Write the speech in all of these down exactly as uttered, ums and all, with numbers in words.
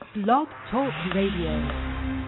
Blog Talk Radio.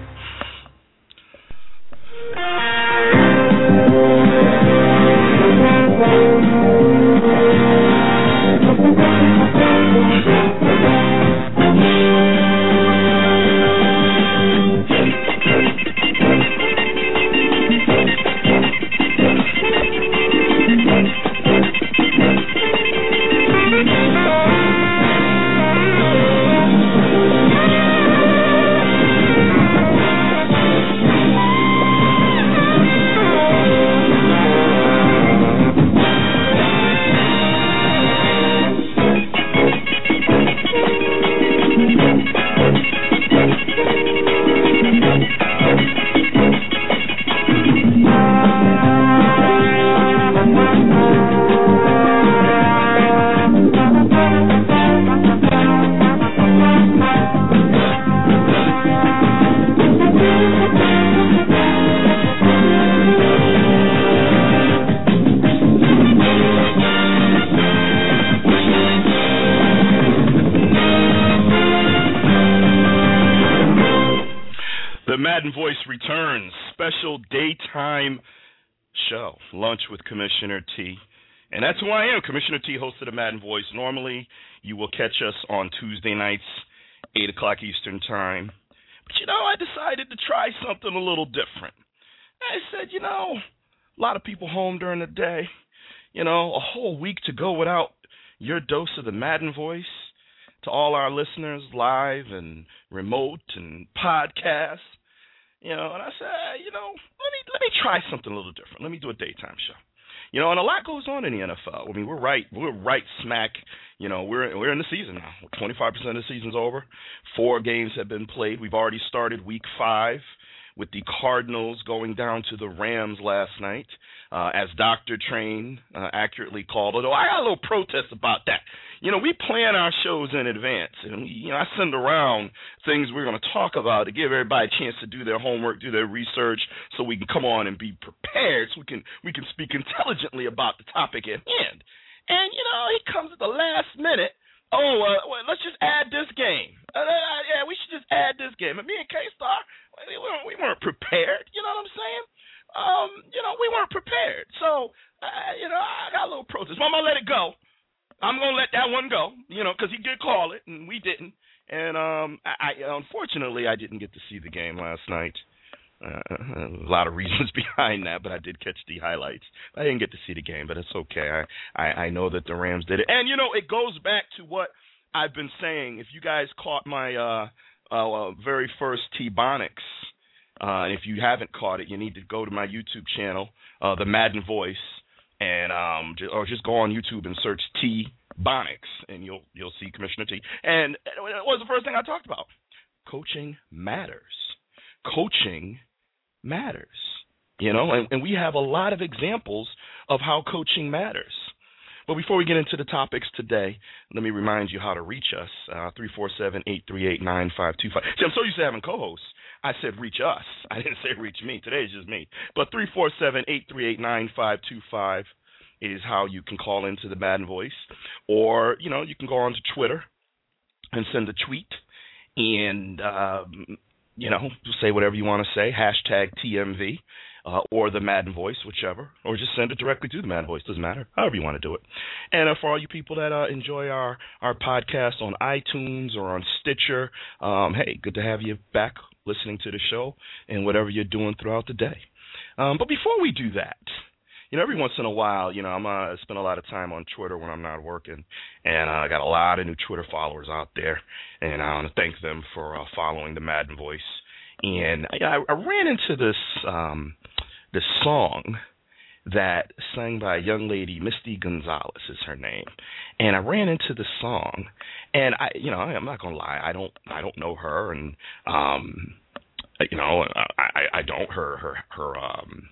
Show, Lunch with Commissioner T. And that's who I am, Commissioner T, host of the Madden Voice. Normally, you will catch us on Tuesday nights, eight o'clock Eastern Time. But, you know, I decided to try something a little different. I said, you know, a lot of people home during the day. You know, a whole week to go without your dose of the Madden Voice. To all our listeners, live and remote and podcasts. You know, and I said, you know, let me let me try something a little different. Let me do a daytime show. You know, and a lot goes on in the N F L. I mean, we're right, we're right smack. You know, we're we're in the season now. twenty-five percent of the season's over. Four games have been played. We've already started week five with the Cardinals going down to the Rams last night, uh, as Doctor Train uh, accurately called it. Although I got a little protest about that. You know, we plan our shows in advance, and we, you know, I send around things we're going to talk about to give everybody a chance to do their homework, do their research, so we can come on and be prepared, so we can we can speak intelligently about the topic at hand. And you know, he comes at the last minute. Oh, uh, well, let's just add this game. Uh, uh, yeah, we should just add this game. And me and K-Star, we weren't, we weren't prepared. You know what I'm saying? Um, you know, we weren't prepared. So, uh, you know, I got a little protest. Well, I'm gonna let it go. I'm going to let that one go, you know, because he did call it, and we didn't. And um, I, I unfortunately, I didn't get to see the game last night. Uh, a lot of reasons behind that, but I did catch the highlights. I didn't get to see the game, but it's okay. I, I, I know that the Rams did it. And, you know, it goes back to what I've been saying. If you guys caught my uh, uh, very first T-Bonics, uh, and if you haven't caught it, you need to go to my YouTube channel, uh, The Madden Voice. And um, or just go on YouTube and search T Bonics, and you'll you'll see Commissioner T. And what was the first thing I talked about? Coaching matters. Coaching matters. You know, and, and we have a lot of examples of how coaching matters. But before we get into the topics today, let me remind you how to reach us, uh, three four seven, eight three eight, nine five two five. See, I'm so used to having co-hosts. I said reach us. I didn't say reach me. Today is just me. But three four seven, eight three eight, nine five two five is how you can call into the Madden Voice. Or, you know, you can go on to Twitter and send a tweet and, um, you know, say whatever you want to say, hashtag T M V. Uh, or the Madden Voice, whichever, or just send it directly to the Madden Voice. Doesn't matter, however you want to do it. And uh, for all you people that uh, enjoy our, our podcast on iTunes or on Stitcher, um, hey, good to have you back listening to the show and whatever you're doing throughout the day. Um, but before we do that, you know, every once in a while, you know, I'm uh, I spend a lot of time on Twitter when I'm not working, and uh, I got a lot of new Twitter followers out there, and I want to thank them for uh, following the Madden Voice. And I, I ran into this um, this song that sang by a young lady, Misty Gonzalez is her name, and I ran into the song, and I, you know, I'm not gonna lie, I don't, I don't know her, and um, you know, I, I don't her her her um,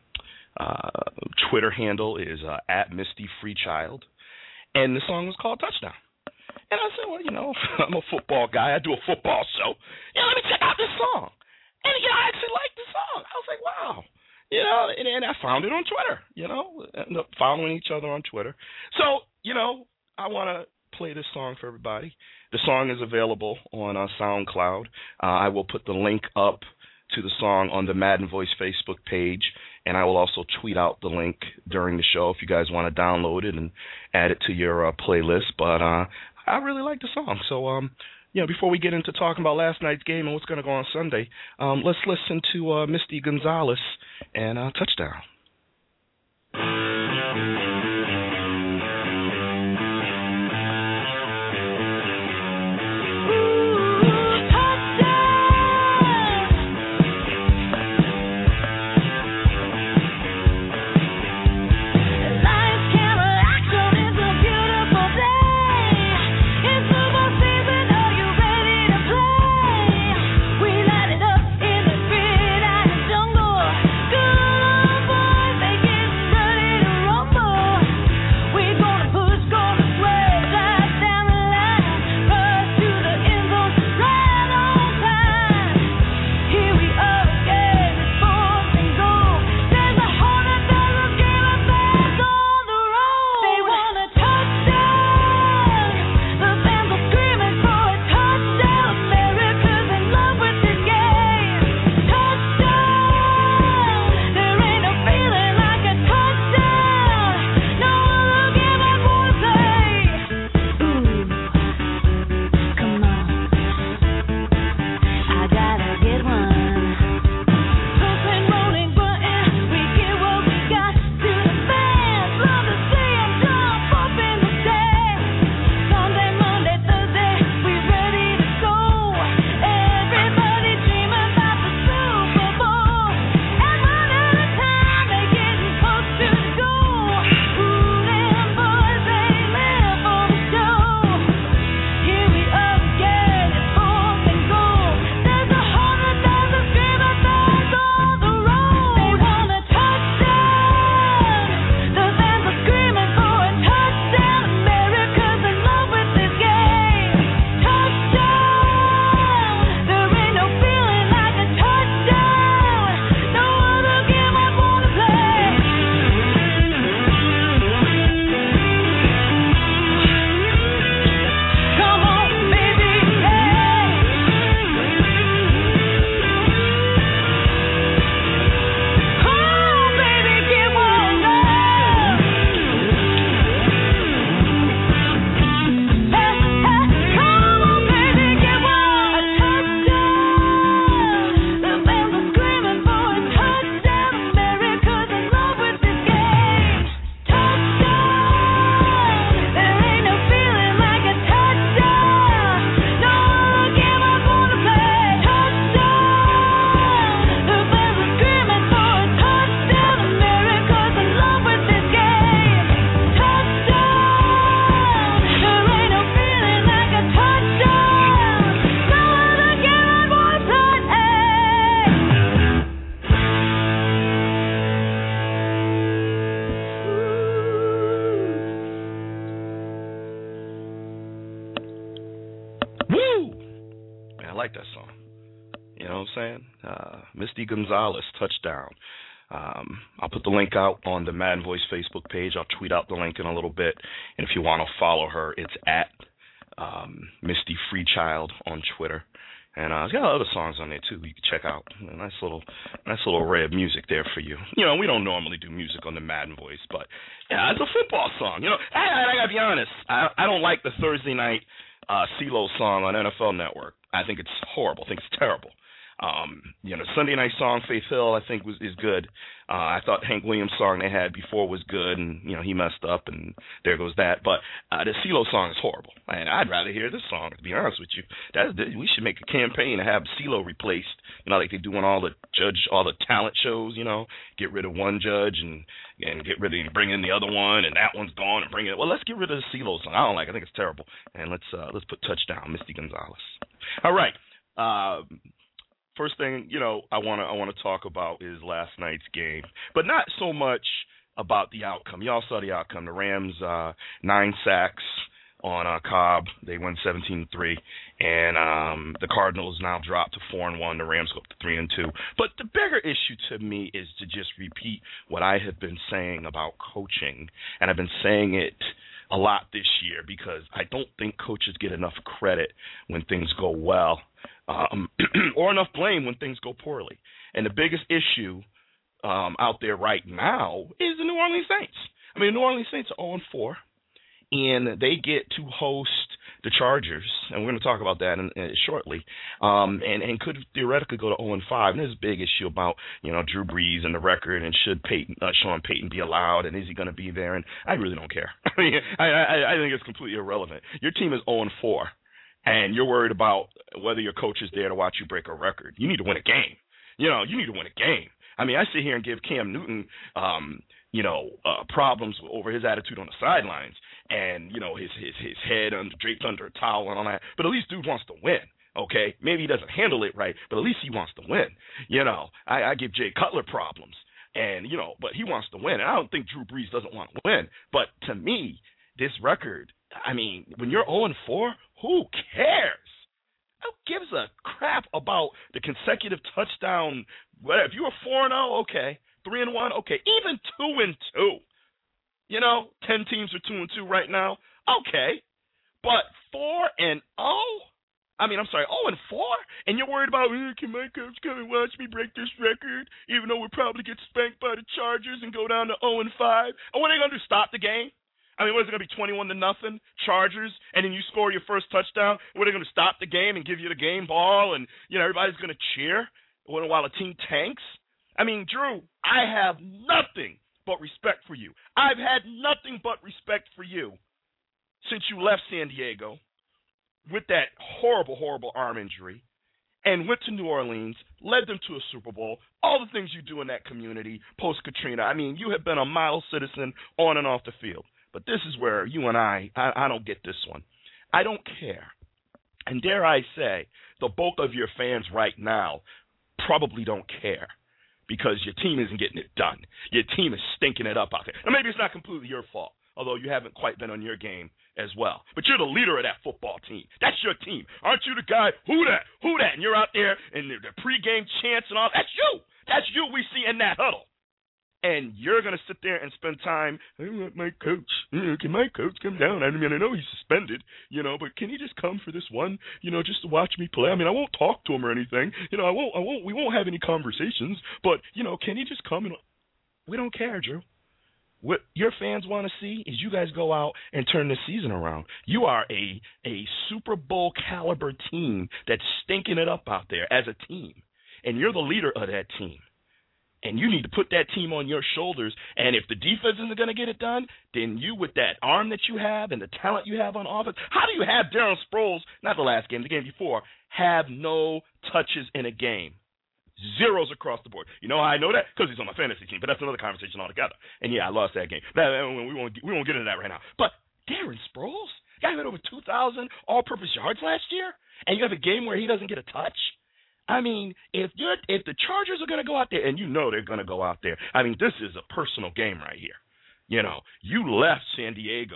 uh, Twitter handle is uh, at Misty Free Child, and the song was called Touchdown. And I said, well, you know, I'm a football guy. I do a football show. You know, let me check out this song. And, you know, I actually liked the song. I was like, wow. You know, and, and I found it on Twitter, you know, ended up following each other on Twitter. So, you know, I want to play this song for everybody. The song is available on uh, SoundCloud. Uh, I will put the link up to the song on the Madden Voice Facebook page, and I will also tweet out the link during the show if you guys want to download it and add it to your uh, playlist. But uh, I really like the song. So, um, you know, before we get into talking about last night's game and what's going to go on Sunday, um, let's listen to uh, Misty Gonzalez and uh, Touchdown. Gonzalez, Touchdown. Um, I'll put the link out on the Madden Voice Facebook page. I'll tweet out the link in a little bit. And if you want to follow her, it's at um, Misty Freechild on Twitter. And uh, it's got other songs on there, too, you can check out. A nice little nice little array of music there for you. You know, we don't normally do music on the Madden Voice, but, yeah, it's a football song. You know, I, I, I got to be honest. I, I don't like the Thursday night uh, CeeLo song on N F L Network. I think it's horrible. I think it's terrible. Um, you know, Sunday night song, Faith Hill, I think was is good. Uh, I thought Hank Williams' song they had before was good, and you know he messed up, and there goes that. But uh, the CeeLo song is horrible, and I'd rather hear this song. To be honest with you, that's we should make a campaign to have CeeLo replaced. You know, like they do on all the judge, all the talent shows. You know, get rid of one judge and and get rid of bring in the other one, and that one's gone, and bring it. Well, let's get rid of the CeeLo song. I don't like it. I think it's terrible. And let's uh, let's put Touchdown, Misty Gonzalez. All right. Uh, First thing, you know, I want to I want to talk about is last night's game, but not so much about the outcome. Y'all saw the outcome. The Rams, uh, nine sacks on uh, Cobb. They won seventeen to three, and um, the Cardinals now drop to four and one. The Rams go up to three and two. But the bigger issue to me is to just repeat what I have been saying about coaching, and I've been saying it a lot this year because I don't think coaches get enough credit when things go well, um, or enough blame when things go poorly. And the biggest issue um, out there right now is the New Orleans Saints. I mean, the New Orleans Saints are oh and four, and they get to host the Chargers, and we're going to talk about that in, in, shortly, um, and, and could theoretically go to oh and five. And there's a big issue about, you know, Drew Brees and the record, and should Peyton, uh, Sean Payton be allowed, and is he going to be there? And I really don't care. I mean, I, I, I think it's completely irrelevant. Your team is oh and four, and you're worried about whether your coach is there to watch you break a record. You need to win a game. You know, you need to win a game. I mean, I sit here and give Cam Newton, um, you know, uh, problems over his attitude on the sidelines, and you know his his his head under, draped under a towel and all that. But at least dude wants to win. Okay, maybe he doesn't handle it right, but at least he wants to win. You know, I, I give Jay Cutler problems, and you know, but he wants to win. And I don't think Drew Brees doesn't want to win. But to me, this record, I mean, when you're oh and four, who cares? Who gives a crap about the consecutive touchdown? Whatever. If you were four and oh, okay. Three and one, okay. Even two and two. You know, ten teams are two and two right now. Okay. But four and oh? I mean, I'm sorry, oh and four? And you're worried about, eh, can my coach come and watch me break this record, even though we'll probably get spanked by the Chargers and go down to oh and five? And what are they going to do, stop the game? I mean, what is it going to be, twenty-one to nothing, Chargers, and then you score your first touchdown? What are they going to stop the game and give you the game ball, and, you know, everybody's going to cheer while the team tanks? I mean, Drew, I have nothing but respect for you. I've had nothing but respect for you since you left San Diego with that horrible, horrible arm injury and went to New Orleans, led them to a Super Bowl, all the things you do in that community post-Katrina. I mean, you have been a model citizen on and off the field. But this is where you and I, I, I don't get this one. I don't care. And dare I say, the bulk of your fans right now probably don't care because your team isn't getting it done. Your team is stinking it up out there. And maybe it's not completely your fault, although you haven't quite been on your game as well. But you're the leader of that football team. That's your team. Aren't you the guy, who that, who that? And you're out there and the, the pregame chants and all. That's you. That's you we see in that huddle. And you're going to sit there and spend time, I want my coach. Can my coach come down? I mean, I know he's suspended, you know, but can he just come for this one, you know, just to watch me play? I mean, I won't talk to him or anything. You know, I won't, I won't, we won't have any conversations, but, you know, can he just come? And we don't care, Drew. What your fans want to see is you guys go out and turn the season around. You are a, a Super Bowl caliber team that's stinking it up out there as a team, and you're the leader of that team. And you need to put that team on your shoulders. And if the defense isn't going to get it done, then you, with that arm that you have and the talent you have on offense, how do you have Darren Sproles, not the last game, the game before, have no touches in a game? Zeros across the board. You know how I know that? Because he's on my fantasy team. But that's another conversation altogether. And, yeah, I lost that game. That, we, won't, we won't get into that right now. But Darren Sproles, guy who had over two thousand all-purpose yards last year, and you have a game where he doesn't get a touch? I mean, if you're, if the Chargers are going to go out there, and you know they're going to go out there, I mean, this is a personal game right here. You know, you left San Diego,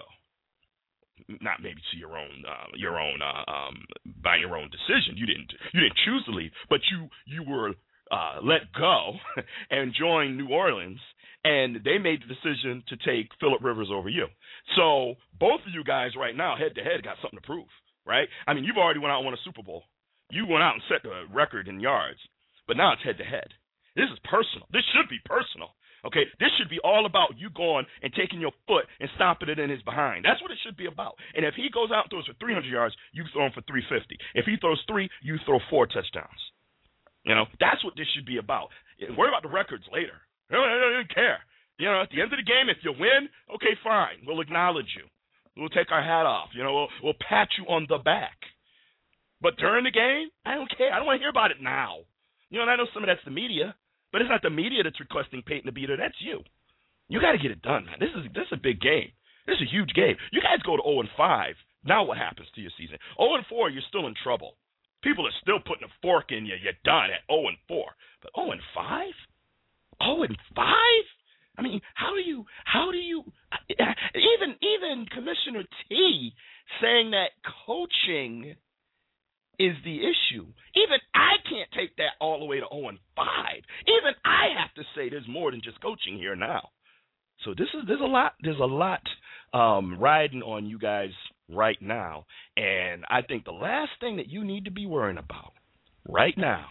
not maybe to your own, uh, your own, uh, um, by your own decision. You didn't, you didn't choose to leave, but you, you were uh, let go and joined New Orleans, and they made the decision to take Phillip Rivers over you. So both of you guys right now, head to head, got something to prove, right? I mean, you've already went out and won a Super Bowl. You went out and set the record in yards, but now it's head-to-head. This is personal. This should be personal, okay? This should be all about you going and taking your foot and stomping it in his behind. That's what it should be about. And if he goes out and throws for three hundred yards, you throw him for three hundred fifty. If he throws three, you throw four touchdowns. You know, that's what this should be about. Worry about the records later. I don't, I don't care. You know, at the end of the game, if you win, okay, fine. We'll acknowledge you. We'll take our hat off. You know, we'll, we'll pat you on the back. But during the game, I don't care. I don't want to hear about it now. You know, and I know some of that's the media, but it's not the media that's requesting Peyton to be there. That's you. You got to get it done, man. This is this is a big game. This is a huge game. You guys go to oh and five. Now what happens to your season? oh and four, you're still in trouble. People are still putting a fork in you. You're done at oh and four. But oh and five? oh and five? I mean, how do you, how do you, even, even Commissioner T saying that coaching is the issue. Even I can't take that all the way to oh and five. Even I have to say there's more than just coaching here now. So this is there's a lot there's a lot um, riding on you guys right now. And I think the last thing that you need to be worrying about right now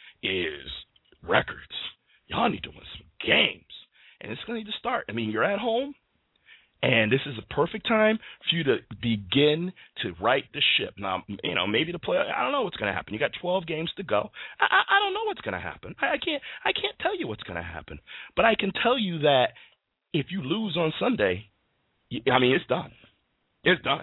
is records. Y'all need to win some games. And it's going to need to start. I mean, you're at home. And this is a perfect time for you to begin to right the ship. Now, you know, maybe the play. I don't know what's going to happen. You got twelve games to go. I, I, I don't know what's going to happen. I, I can't. I can't tell you what's going to happen. But I can tell you that if you lose on Sunday, I mean, it's done. It's done.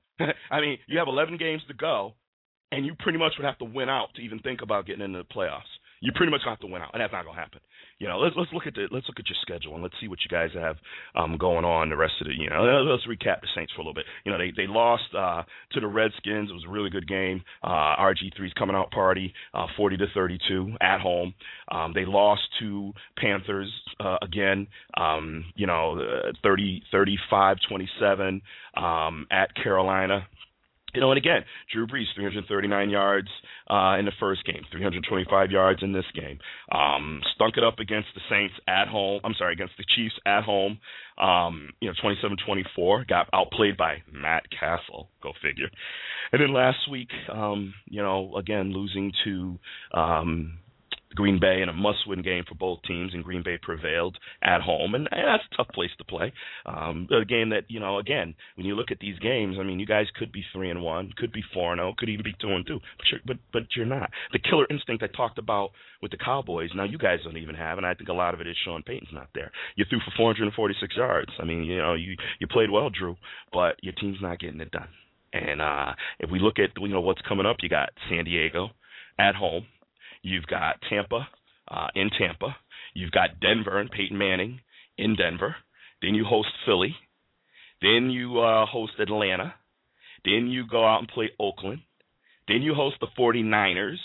I mean, you have eleven games to go, and you pretty much would have to win out to even think about getting into the playoffs. You pretty much have to win out, and that's not going to happen. You know, let's let's look at the let's look at your schedule and let's see what you guys have um, going on the rest of the. You know, let's recap the Saints for a little bit. You know, they they lost uh, to the Redskins. It was a really good game. Uh, R G three's coming out party, uh, forty to thirty-two at home. Um, they lost to Panthers uh, again. Um, you know, thirty, thirty-five twenty-seven um, at Carolina. You know, and again, Drew Brees, three hundred thirty-nine yards uh, in the first game, three hundred twenty-five yards in this game. Um, stunk it up against the Saints at home. I'm sorry, against the Chiefs at home. Um, you know, twenty-seven twenty-four. Got outplayed by Matt Castle. Go figure. And then last week, um, you know, again, losing to um, Green Bay in a must-win game for both teams, and Green Bay prevailed at home, and, and that's a tough place to play. Um, a game that, you know, again, when you look at these games, I mean, you guys could be three and one, could be four and zero, could even be two and two, but you're, but but you're not. The killer instinct I talked about with the Cowboys, now you guys don't even have, and I think a lot of it is Sean Payton's not there. You threw for four hundred forty-six yards. I mean, you know, you you played well, Drew, but your team's not getting it done. And uh, if we look at, you know, what's coming up, you got San Diego at home. You've got Tampa uh, in Tampa. You've got Denver and Peyton Manning in Denver. Then you host Philly. Then you uh, host Atlanta. Then you go out and play Oakland. Then you host the forty-niners.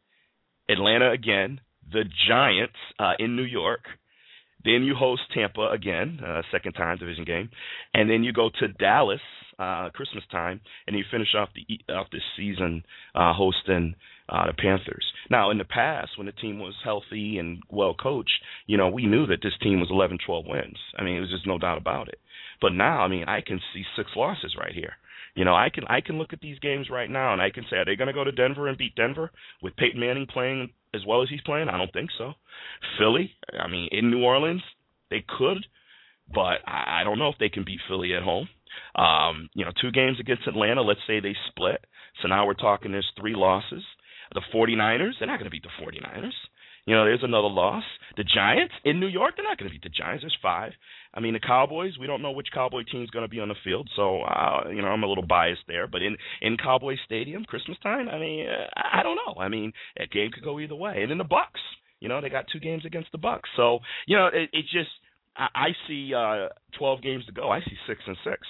Atlanta again. The Giants uh, in New York. Then you host Tampa again, uh, second time division game. And then you go to Dallas uh, Christmas time, and you finish off the off this season uh, hosting uh, the Panthers. Now, in the past, when the team was healthy and well coached, you know, we knew that this team was eleven, twelve wins. I mean, it was just no doubt about it. But now, I mean, I can see six losses right here. You know, I can I can look at these games right now, and I can say, are they going to go to Denver and beat Denver with Peyton Manning playing as well as he's playing? I don't think so. Philly, I mean, in New Orleans, they could, but I, I don't know if they can beat Philly at home. Um, you know, two games against Atlanta, let's say they split. So now we're talking there's three losses. The forty-niners, they're not going to beat the forty-niners. You know, there's another loss. The Giants in New York, they're not going to beat the Giants. There's five. I mean, the Cowboys, we don't know which Cowboy team is going to be on the field, so, uh, you know, I'm a little biased there. But in, in Cowboy Stadium, Christmas time, I mean, uh, I don't know. I mean, that game could go either way. And then the Bucks, you know, they got two games against the Bucks. So, you know, it, it just, I, I see uh, twelve games to go. I see six and six.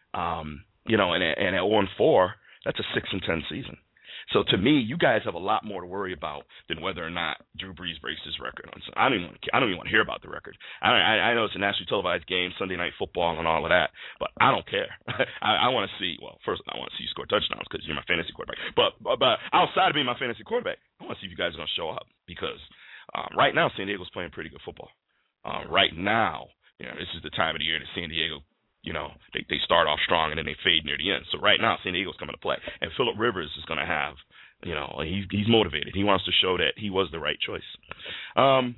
Um, you know, and, and at oh and four, that's a six and ten season. So to me, you guys have a lot more to worry about than whether or not Drew Brees breaks his record. I don't even want to, I don't even want to hear about the record. I, I, I know it's a nationally televised game, Sunday Night Football, and all of that, but I don't care. I, I want to see. Well, first I want to see you score touchdowns because you're my fantasy quarterback. But, but but outside of being my fantasy quarterback, I want to see if you guys are going to show up because um, right now San Diego's playing pretty good football. Um, right now, you know, this is the time of the year that San Diego. You know, they, they start off strong and then they fade near the end. So right now, San Diego's coming to play. And Phillip Rivers is going to have, you know, he's, he's motivated. He wants to show that he was the right choice. Um,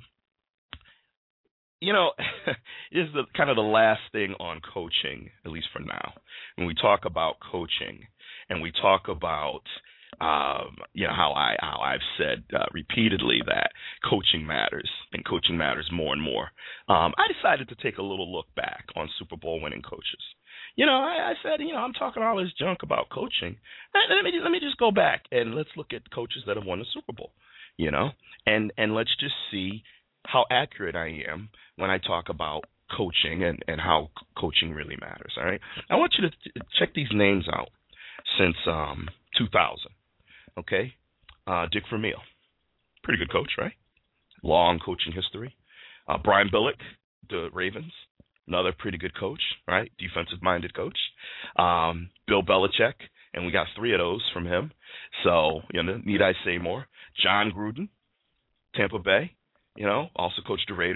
you know, this is the, kind of the last thing on coaching, at least for now. When we talk about coaching and we talk about, um, you know, how, I, how I've said uh, repeatedly that coaching matters and coaching matters more and more. Um, I decided to take a little look back on Super Bowl winning coaches. You know, I, I said, you know, I'm talking all this junk about coaching. Let me let me just go back and let's look at coaches that have won the Super Bowl. You know, and and let's just see how accurate I am when I talk about coaching and, and how c- coaching really matters. All right, I want you to t- check these names out since um, two thousand. Okay, uh, Dick Vermeil, pretty good coach, right? Long coaching history. Uh, Brian Billick, the Ravens, another pretty good coach, right? Defensive-minded coach. Um, Bill Belichick, and we got three of those from him. So, you know, need I say more? John Gruden, Tampa Bay, you know, also coached the Raiders.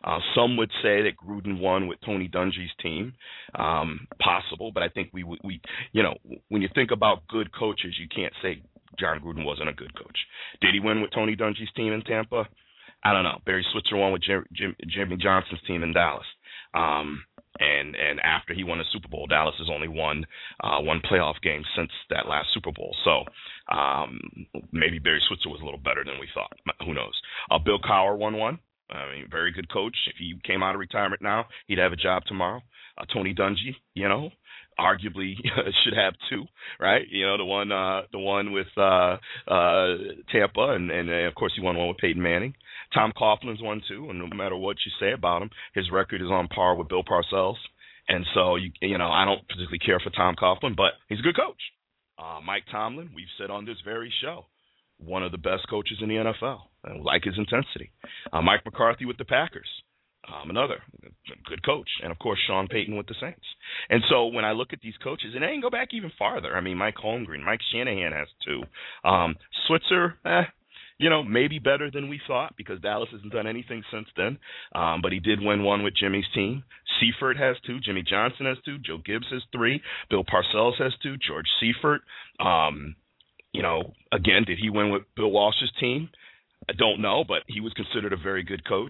Uh, some would say that Gruden won with Tony Dungy's team. Um, possible, but I think we, we, you know, when you think about good coaches, you can't say John Gruden wasn't a good coach. Did he win with Tony Dungy's team in Tampa? I don't know. Barry Switzer won with Jim, Jim, Jimmy Johnson's team in Dallas. Um, and and after he won the Super Bowl, Dallas has only won uh, one playoff game since that last Super Bowl. So um, maybe Barry Switzer was a little better than we thought. Who knows? Uh, Bill Cowher won one. I mean, very good coach. If he came out of retirement now, he'd have a job tomorrow. Uh, Tony Dungy, you know, arguably should have two, right? You know, the one, uh, the one with uh, uh, Tampa, and, and uh, of course he won one with Peyton Manning. Tom Coughlin's won two, and no matter what you say about him, his record is on par with Bill Parcells. And so, you, you know, I don't particularly care for Tom Coughlin, but he's a good coach. Uh, Mike Tomlin, we've said on this very show, one of the best coaches in the N F L. I like his intensity. Uh, Mike McCarthy with the Packers, um, another good coach. And, of course, Sean Payton with the Saints. And so when I look at these coaches, and I can go back even farther. I mean, Mike Holmgren, Mike Shanahan has two. Um, Switzer, eh, you know, maybe better than we thought because Dallas hasn't done anything since then. Um, but he did win one with Jimmy's team. Seifert has two. Jimmy Johnson has two. Joe Gibbs has three. Bill Parcells has two. George Seifert. Um, you know, again, did he win with Bill Walsh's team? I don't know, but he was considered a very good coach.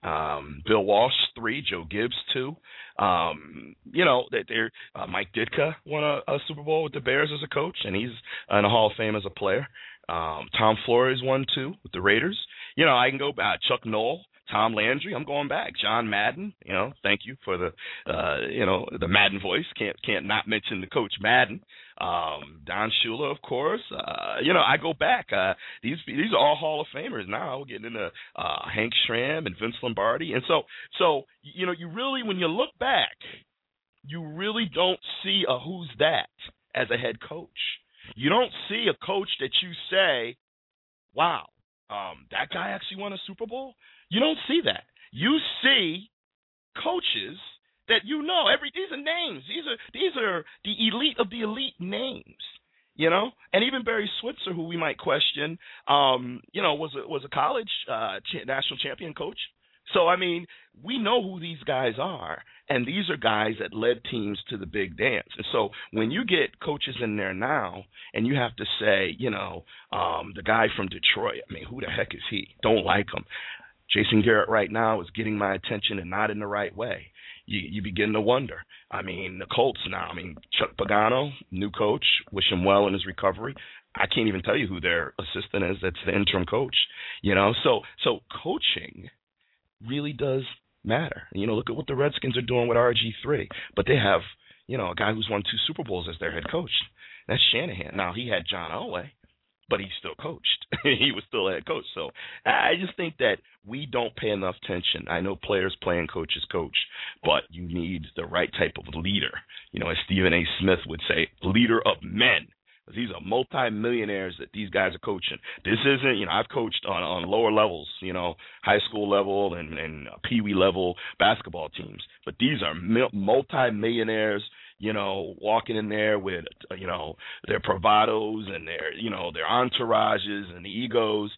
Um, Bill Walsh, three. Joe Gibbs, two. Um, you know, that they're uh, Mike Ditka won a, a Super Bowl with the Bears as a coach, and he's in the Hall of Fame as a player. Um, Tom Flores won two with the Raiders. You know, I can go back. Chuck Noll, Tom Landry. I'm going back. John Madden. You know, thank you for the, uh, you know, the Madden voice. Can't can't not mention the coach Madden. Um, Don Shula, of course. Uh, you know, I go back. Uh, these these are all Hall of Famers now. We're getting into uh, Hank Schramm and Vince Lombardi, and so so you know, you really when you look back, you really don't see a who's that as a head coach. You don't see a coach that you say, wow, um, that guy actually won a Super Bowl. You don't see that. You see coaches that you know. Every these are names. These are these are the elite of the elite names. You know, and even Barry Switzer, who we might question, um, you know, was a, was a college uh, cha- national champion coach. So, I mean, we know who these guys are, and these are guys that led teams to the big dance. And so when you get coaches in there now and you have to say, you know, um, the guy from Detroit, I mean, who the heck is he? Don't like him. Jason Garrett right now is getting my attention and not in the right way. You, you begin to wonder. I mean, the Colts now, I mean, Chuck Pagano, new coach, wish him well in his recovery. I can't even tell you who their assistant is that's the interim coach, you know. So, so coaching really does matter. You know, look at what the Redskins are doing with R G three. But they have, you know, a guy who's won two Super Bowls as their head coach. That's Shanahan. Now, he had John Elway, but he still coached. He was still a head coach. So I just think that we don't pay enough attention. I know players play and coaches coach, but you need the right type of leader. You know, as Stephen A. Smith would say, leader of men. These are multi-millionaires that these guys are coaching. This isn't, you know, I've coached on, on lower levels, you know, high school level and, and pee-wee level basketball teams. But these are multi-millionaires, you know, walking in there with, you know, their bravados and their, you know, their entourages and the egos.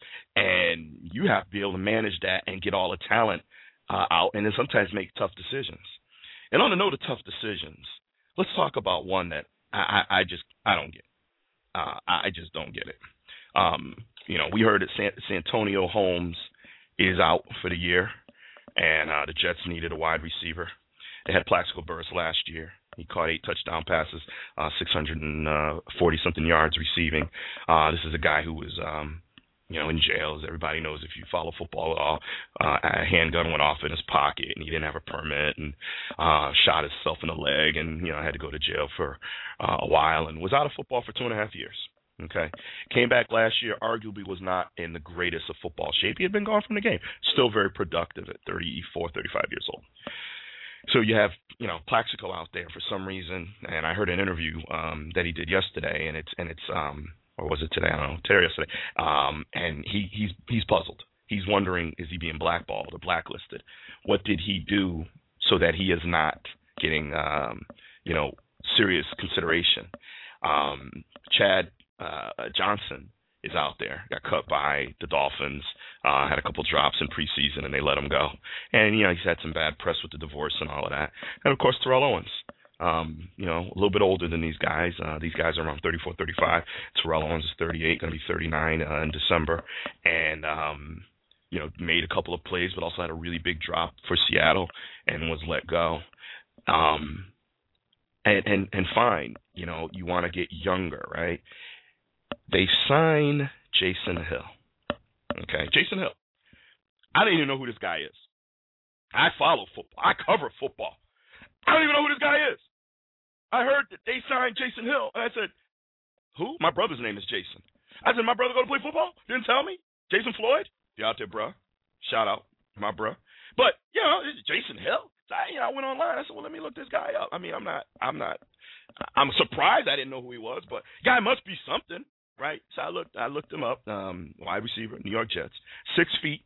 And you have to be able to manage that and get all the talent uh, out and then sometimes make tough decisions. And on the note of tough decisions, let's talk about one that I, I, I just, I don't get. Uh, I just don't get it. Um, you know, we heard that San, Santonio Holmes is out for the year, and uh, the Jets needed a wide receiver. They had Plaxico Burress last year. He caught eight touchdown passes, uh, six hundred forty-something yards receiving. Uh, this is a guy who was, um, you know, in jail. As everybody knows, if you follow football at all, uh, a handgun went off in his pocket, and he didn't have a permit, and uh, shot himself in the leg, and, you know, had to go to jail for uh, a while, and was out of football for two and a half years. Okay, came back last year, arguably was not in the greatest of football shape. He had been gone from the game. Still very productive at thirty-four, thirty-five years old. So you have, you know, Plaxico out there for some reason, and I heard an interview um, that he did yesterday, and it's, and it's, um, or was it today? I don't know, today or yesterday. Um, and he, he's, he's puzzled. He's wondering, is he being blackballed or blacklisted? What did he do so that he is not getting, um, you know, serious consideration? Um, Chad uh, Johnson, is out there. Got cut by the Dolphins. Uh, had a couple drops in preseason, and they let him go. And, you know, he's had some bad press with the divorce and all of that. And, of course, Terrell Owens. Um, you know, a little bit older than these guys. Uh, these guys are around thirty-four, thirty-five. Terrell Owens is thirty-eight, going to be thirty-nine uh, in December. And, um, you know, made a couple of plays, but also had a really big drop for Seattle and was let go. Um, and, and, and fine, you know, you want to get younger, right? They sign Jason Hill. Okay, Jason Hill. I don't even know who this guy is. I follow football. I cover football. I don't even know who this guy is. I heard that they signed Jason Hill, and I said, who? My brother's name is Jason. I said, my brother going to play football? Didn't tell me? Jason Floyd? You out there, bro? Shout out, my bro. But, you know, it's Jason Hill. So I, you know, I went online. I said, well, let me look this guy up. I mean, I'm not, I'm not, I'm surprised I didn't know who he was, but guy must be something, right? So I looked, I looked him up. Um, wide receiver, New York Jets, six feet,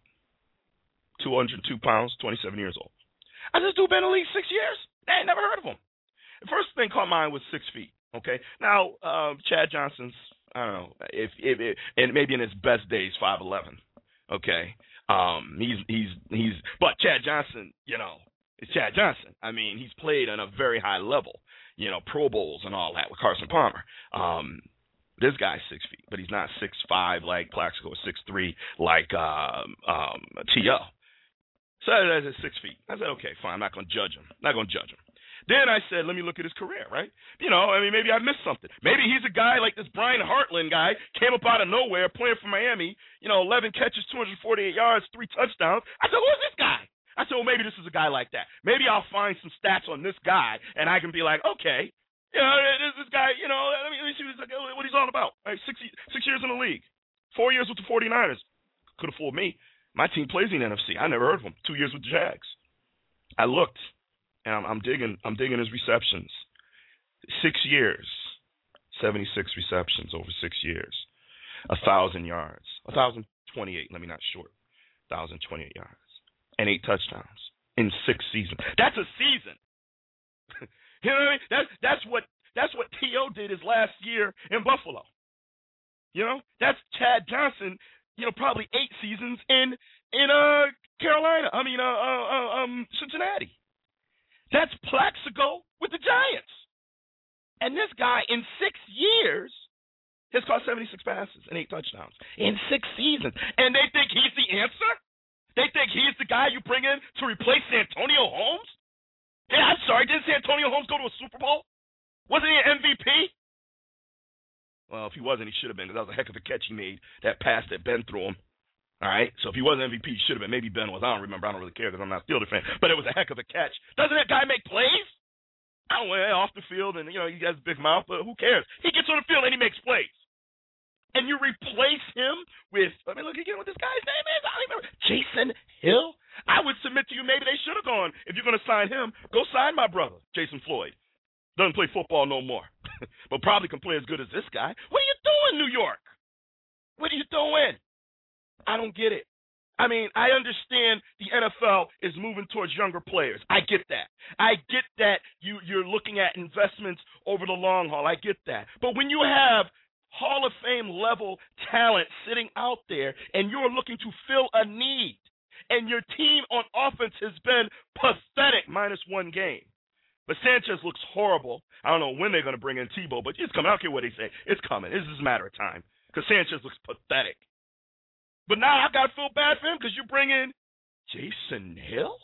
two hundred two pounds, twenty-seven years old. I said, this dude been in the league six years. I ain't never heard of him. The first thing caught my eye was six feet. Okay, now um, Chad Johnson's, I don't know if, if, if and maybe in his best days, five eleven. Okay, um, he's he's he's, but Chad Johnson, you know, is Chad Johnson. I mean, he's played on a very high level, you know, Pro Bowls and all that with Carson Palmer. Um, this guy's six feet, but he's not six five like Plaxico or six three like um, um, T O. So that's six feet. I said, okay, fine. I'm not going to judge him. Not going to judge him. Then I said, let me look at his career, right? You know, I mean, maybe I missed something. Maybe he's a guy like this Brian Hartland guy, came up out of nowhere, playing for Miami, you know, eleven catches, two hundred forty-eight yards, three touchdowns. I said, who's this guy? I said, well, maybe this is a guy like that. Maybe I'll find some stats on this guy, and I can be like, okay, you know, this guy, you know, let me, let me see what he's all about. Right? Six, six years in the league, four years with the forty-niners. Could have fooled me. My team plays in the N F C. I never heard of him. Two years with the Jags. I looked, and I'm, I'm digging. I'm digging his receptions. Six years, seventy-six receptions over six years, a thousand yards, a thousand twenty-eight. Let me not short, thousand twenty-eight yards, and eight touchdowns in six seasons. That's a season. You know what I mean? That's that's what that's what T O did his last year in Buffalo. You know, that's Chad Johnson. You know, probably eight seasons in in uh Carolina. I mean, uh, uh, uh um Cincinnati. That's Plaxico with the Giants. And this guy in six years has caught seventy-six passes and eight touchdowns in six seasons. And they think he's the answer? They think he's the guy you bring in to replace Santonio Holmes? Yeah, I'm sorry. Didn't Santonio Holmes go to a Super Bowl? Wasn't he an M V P? Well, if he wasn't, he should have been, because that was a heck of a catch he made, that pass that Ben threw him. All right? So if he wasn't M V P, he should have been. Maybe Ben was. I don't remember. I don't really care because I'm not a Steelers fan. But it was a heck of a catch. Doesn't that guy make plays? I don't know, off the field, and, you know, he has a big mouth, but who cares? He gets on the field, and he makes plays. And you replace him with, let me look again what this guy's name is. I don't remember. Jason Hill? I would submit to you maybe they should have gone, if you're going to sign him, go sign my brother, Jason Floyd. Doesn't play football no more, but probably can play as good as this guy. What are you doing, New York? What are you doing? I don't get it. I mean, I understand the N F L is moving towards younger players. I get that. I get that you, you're looking at investments over the long haul. I get that. But when you have Hall of Fame level talent sitting out there and you're looking to fill a need, and your team on offense has been pathetic minus one game. But Sanchez looks horrible. I don't know when they're going to bring in Tebow, but it's coming. I don't care what they say. It's coming. It's just a matter of time because Sanchez looks pathetic. But now I've got to feel bad for him because you bring in Jason Hill?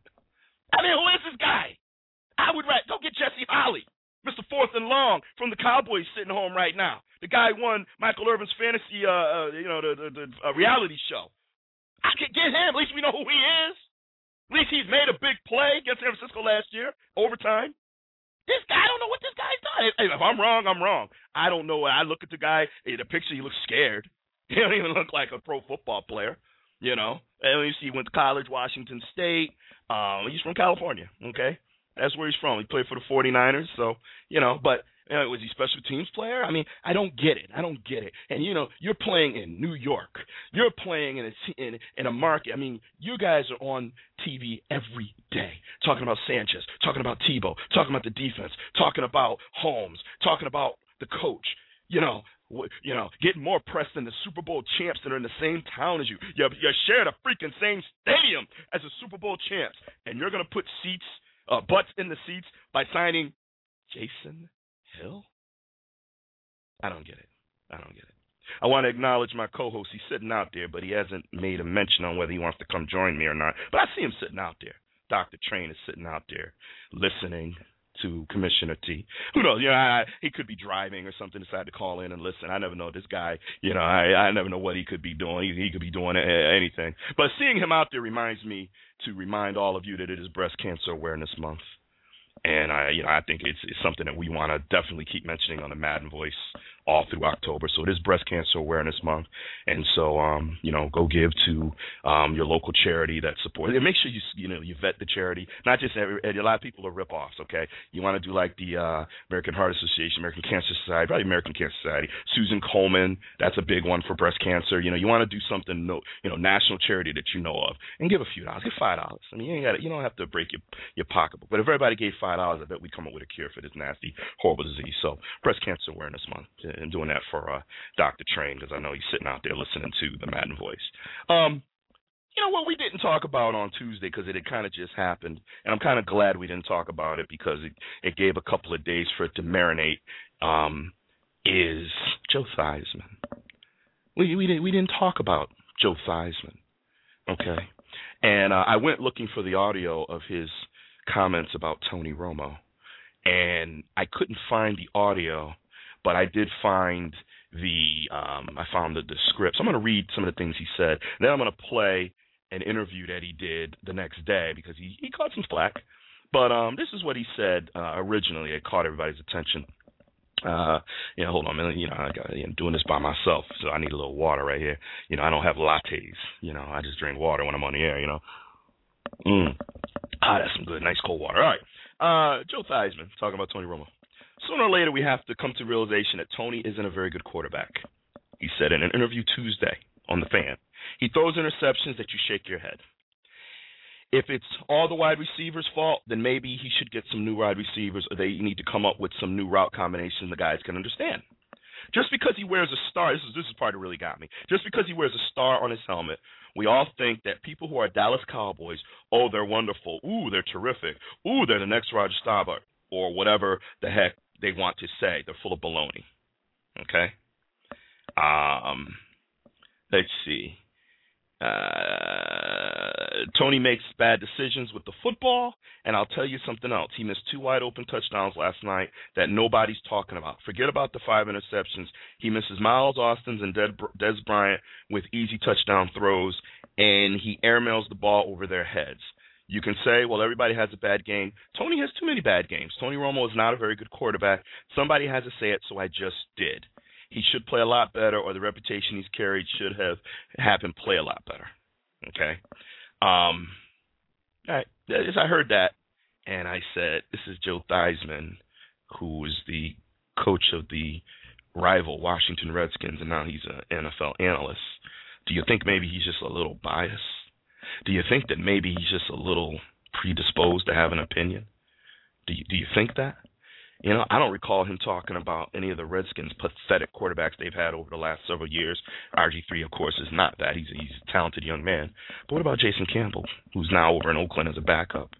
I mean, who is this guy? I would rather go get Jesse Holley, Mister Fourth and Long from the Cowboys sitting home right now. The guy won Michael Irvin's fantasy, uh, uh you know, the, the, the uh, reality show. I could get him. At least we know who he is. At least he's made a big play against San Francisco last year, overtime. This guy, I don't know what this guy's done. If I'm wrong, I'm wrong. I don't know. I look at the guy, in the picture, he looks scared. He don't even look like a pro football player, you know. And you see he went to college, Washington State. Um, he's from California, okay? That's where he's from. He played for the forty-niners, so, you know, but you know, was he a special teams player? I mean, I don't get it. I don't get it. And, you know, you're playing in New York. You're playing in a, in, in a market. I mean, you guys are on T V every day talking about Sanchez, talking about Tebow, talking about the defense, talking about Holmes, talking about the coach. You know, you know, getting more press than the Super Bowl champs that are in the same town as you. You, you share the freaking same stadium as the Super Bowl champs, and you're going to put seats, uh, butts in the seats by signing Jason Hill? I don't get it. I don't get it. I want to acknowledge my co-host. He's sitting out there, but he hasn't made a mention on whether he wants to come join me or not. But I see him sitting out there. Doctor Train is sitting out there listening to Commissioner T. Who knows? You know, I, he could be driving or something, decide to call in and listen. I never know this guy. You know, I, I never know what he could be doing. He, he could be doing anything. But seeing him out there reminds me to remind all of you that it is Breast Cancer Awareness Month. And I, you know, I think it's, it's something that we want to definitely keep mentioning on the Madden Voice all through October. So it is Breast Cancer Awareness Month, and so um, you know, go give to um, your local charity that supports. And make sure you you know you vet the charity. Not just every, a lot of people are rip-offs. Okay, you want to do like the uh, American Heart Association, American Cancer Society, probably American Cancer Society. Susan Komen, that's a big one for breast cancer. You know, you want to do something, no, you know, national charity that you know of, and give a few dollars. Give five dollars. I mean, you ain't got you don't have to break your your pocketbook. But if everybody gave five dollars, I bet we'd come up with a cure for this nasty, horrible disease. So Breast Cancer Awareness Month. And doing that for uh, Doctor Train, because I know he's sitting out there listening to the Madden Voice. Um, you know what we didn't talk about on Tuesday, because it had kind of just happened, and I'm kind of glad we didn't talk about it because it, it gave a couple of days for it to marinate, um, is Joe Theismann. We, we, didn't, we didn't talk about Joe Theismann, okay? And uh, I went looking for the audio of his comments about Tony Romo, and I couldn't find the audio, but I did find the um, I found the, the script. So I'm going to read some of the things he said. And then I'm going to play an interview that he did the next day because he, he caught some flack. But um, this is what he said uh, originally. It caught everybody's attention. Uh, you know, hold on a minute. You know, I got, you know, doing this by myself, so I need a little water right here. You know, I don't have lattes. You know, I just drink water when I'm on the air. You know, mm. ah, that's some good, nice cold water. All right, uh, Joe Theismann talking about Tony Romo. Sooner or later, we have to come to the realization that Tony isn't a very good quarterback, he said in an interview Tuesday on The Fan. He throws interceptions that you shake your head. If it's all the wide receivers' fault, then maybe he should get some new wide receivers, or they need to come up with some new route combinations the guys can understand. Just because he wears a star, this is this is part that really got me. Just because he wears a star on his helmet, we all think that people who are Dallas Cowboys, oh, they're wonderful. Ooh, they're terrific. Ooh, they're the next Roger Staubach, or whatever the heck they want to say. They're full of baloney. Okay? Um, let's see. Uh, Tony makes bad decisions with the football, and I'll tell you something else. He missed two wide open touchdowns last night that nobody's talking about. Forget about the five interceptions. He misses Miles Austin's and Dez Bryant with easy touchdown throws, and he airmails the ball over their heads. You can say, well, everybody has a bad game. Tony has too many bad games. Tony Romo is not a very good quarterback. Somebody has to say it, so I just did. He should play a lot better, or the reputation he's carried should have have him play a lot better. Okay? Um, all right. As I heard that, and I said, this is Joe Theismann, who is the coach of the rival Washington Redskins, and now he's an N F L analyst. Do you think maybe he's just a little biased? Do you think that maybe he's just a little predisposed to have an opinion? Do you, do you think that? You know, I don't recall him talking about any of the Redskins' pathetic quarterbacks they've had over the last several years. R G three, of course, is not that. He's, he's a talented young man. But what about Jason Campbell, who's now over in Oakland as a backup?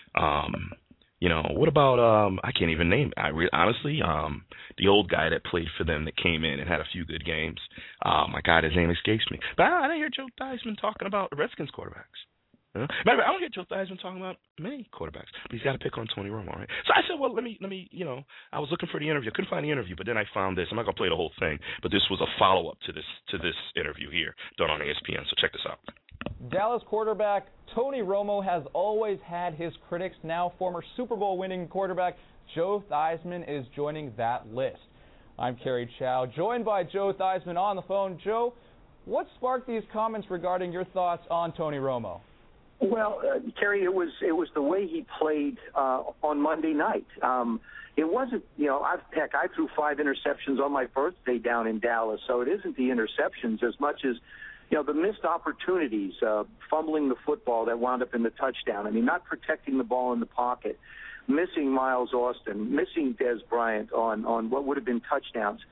Um, you know, what about, um, I can't even name, I re- honestly, um, the old guy that played for them that came in and had a few good games. Uh, my God, his name escapes me. But I, I didn't hear Joe Theismann talking about the Redskins quarterbacks. You know? Matter of fact, I don't hear Joe Theismann talking about many quarterbacks, but he's got to pick on Tony Romo, right? So I said, well, let me, let me, you know, I was looking for the interview. I couldn't find the interview, but then I found this. I'm not going to play the whole thing, but this was a follow-up to this to this interview here done on E S P N, so check this out. Dallas quarterback Tony Romo has always had his critics. Now former Super Bowl winning quarterback Joe Theismann is joining that list. I'm Kerry Chow, joined by Joe Theismann on the phone. Joe, what sparked these comments regarding your thoughts on Tony Romo? Well, uh, Kerry, it was it was the way he played uh, on Monday night. Um, it wasn't, you know, I've, heck, I threw five interceptions on my birthday down in Dallas, so it isn't the interceptions as much as, you know, the missed opportunities, uh, fumbling the football that wound up in the touchdown. I mean, not protecting the ball in the pocket, missing Miles Austin, missing Dez Bryant on, on what would have been touchdowns.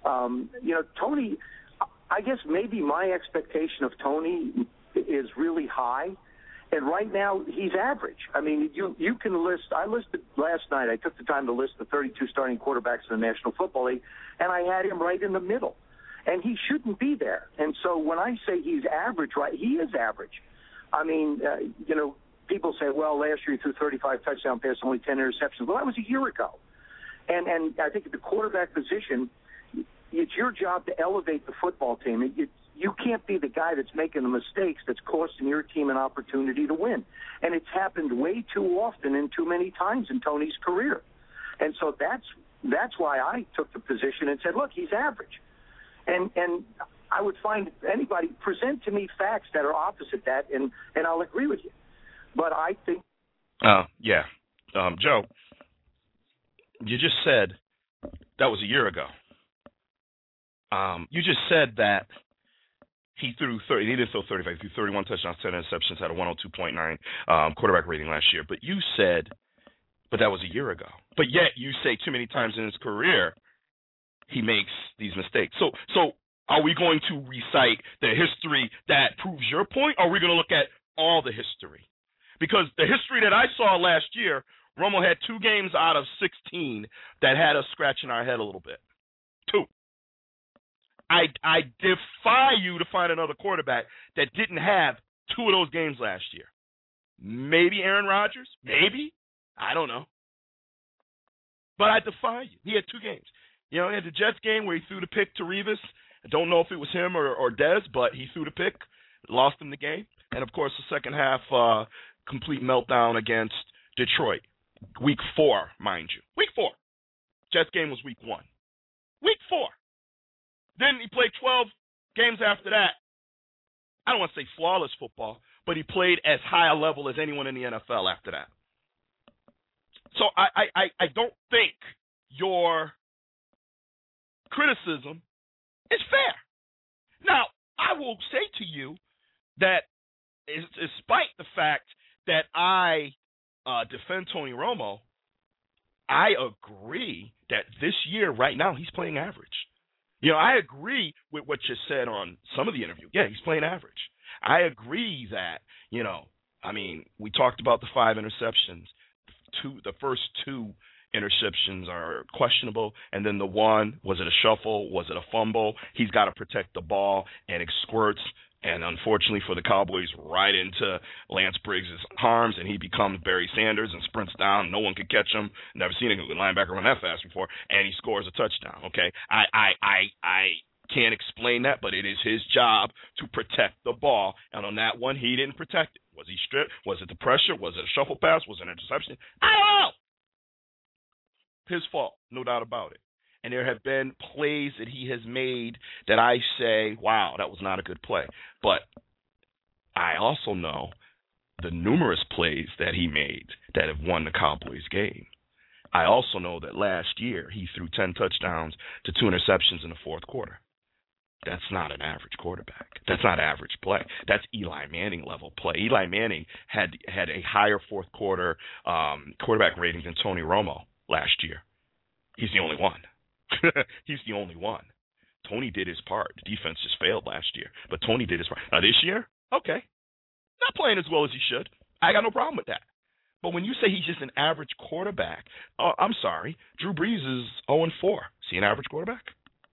Um, you know, Tony, I guess maybe my expectation of Tony is really high. And right now, he's average. I mean, you you can list, I listed last night, I took the time to list the thirty-two starting quarterbacks in the National Football League, and I had him right in the middle. And he shouldn't be there. And so when I say he's average, right, he is average. I mean, uh, you know, people say, well, last year he threw thirty-five touchdown passes, only ten interceptions. Well, that was a year ago. And, and I think at the quarterback position, it's your job to elevate the football team. It, it, You can't be the guy that's making the mistakes that's costing your team an opportunity to win. And it's happened way too often and too many times in Tony's career. And so that's that's why I took the position and said, look, he's average. And and I would find anybody, present to me facts that are opposite that, and, and I'll agree with you. But I think... Uh, yeah. Um, Joe, you just said that was a year ago. Um, you just said that He threw thirty. He didn't throw thirty-five. He threw thirty-one touchdowns, ten interceptions, had a one oh two point nine um, quarterback rating last year. But you said, but that was a year ago. But yet you say too many times in his career he makes these mistakes. So, so are we going to recite the history that proves your point, or are we going to look at all the history? Because the history that I saw last year, Romo had two games out of sixteen that had us scratching our head a little bit. Two. I, I defy you to find another quarterback that didn't have two of those games last year. Maybe Aaron Rodgers. Maybe. I don't know. But I defy you. He had two games. You know, he had the Jets game where he threw the pick to Revis. I don't know if it was him or, or Dez, but he threw the pick, lost him the game. And, of course, the second half uh, complete meltdown against Detroit. Week four, mind you. Week four. Jets game was week one. Week four. Then he played twelve games after that. I don't want to say flawless football, but he played as high a level as anyone in the N F L after that. So I, I, I don't think your criticism is fair. Now, I will say to you that despite the fact that I uh, defend Tony Romo, I agree that this year, right now, he's playing average. You know, I agree with what you said on some of the interview. Yeah, he's playing average. I agree that, you know, I mean, we talked about the five interceptions. Two, the first two interceptions are questionable, and then the one, was it a shuffle? Was it a fumble? He's got to protect the ball, and it squirts, and unfortunately for the Cowboys, right into Lance Briggs' arms, and he becomes Barry Sanders and sprints down. No one could catch him. Never seen a linebacker run that fast before, and he scores a touchdown. Okay, I I I I can't explain that, but it is his job to protect the ball, and on that one, he didn't protect it. Was he stripped? Was it the pressure? Was it a shuffle pass? Was it an interception? I don't know. His fault, no doubt about it. And there have been plays that he has made that I say, wow, that was not a good play. But I also know the numerous plays that he made that have won the Cowboys game. I also know that last year he threw ten touchdowns to two interceptions in the fourth quarter. That's not an average quarterback. That's not average play. That's Eli Manning level play. Eli Manning had had a higher fourth quarter um, quarterback rating than Tony Romo last year. He's the only one. He's the only one. Tony did his part. The defense just failed last year, but Tony did his part. Now this year, okay, not playing as well as he should. I got no problem with that. But when you say he's just an average quarterback, uh, I'm sorry. Drew Brees is oh and four. Is he an average quarterback?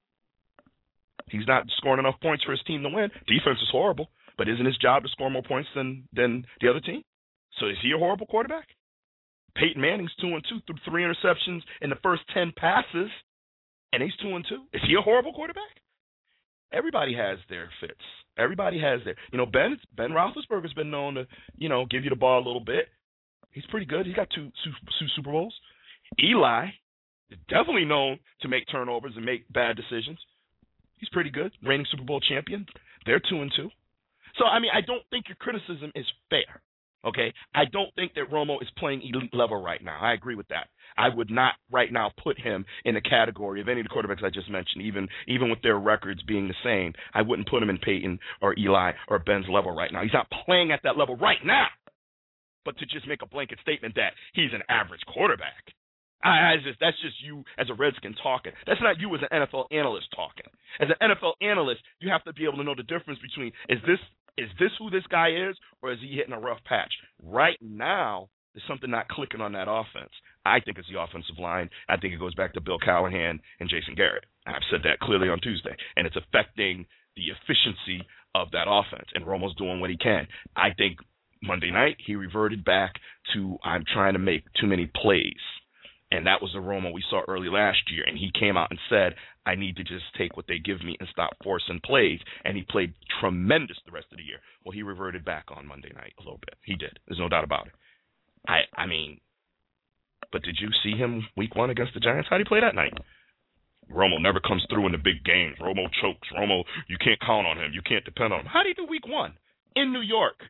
He's not scoring enough points for his team to win. Defense is horrible, but isn't his job to score more points than, than the other team? So is he a horrible quarterback? Peyton Manning's two and two, threw three interceptions in the first ten passes, and he's two and two. Is he a horrible quarterback? Everybody has their fits. Everybody has their. You know, Ben Ben Roethlisberger's been known to, you know, give you the ball a little bit. He's pretty good. He's got two, two, two Super Bowls. Eli is definitely known to make turnovers and make bad decisions. He's pretty good. Reigning Super Bowl champion. They're two and two. So, I mean, I don't think your criticism is fair. Okay? I don't think that Romo is playing elite level right now. I agree with that. I would not right now put him in the category of any of the quarterbacks I just mentioned, even even with their records being the same. I wouldn't put him in Peyton or Eli or Ben's level right now. He's not playing at that level right now. But to just make a blanket statement that he's an average quarterback, I, I just that's just you as a Redskin talking. That's not you as an N F L analyst talking. As an N F L analyst, you have to be able to know the difference between is this is this who this guy is, or is he hitting a rough patch? Right now, there's something not clicking on that offense. I think it's the offensive line. I think it goes back to Bill Callahan and Jason Garrett. I've said that clearly on Tuesday, and it's affecting the efficiency of that offense. And Romo's doing what he can. I think Monday night he reverted back to I'm trying to make too many plays. And that was the Romo we saw early last year. And he came out and said, I need to just take what they give me and stop forcing plays. And he played tremendous the rest of the year. Well, he reverted back on Monday night a little bit. He did. There's no doubt about it. I I mean, but did you see him week one against the Giants? How did he play that night? Romo never comes through in the big games. Romo chokes. Romo, you can't count on him. You can't depend on him. How did he do week one in New York?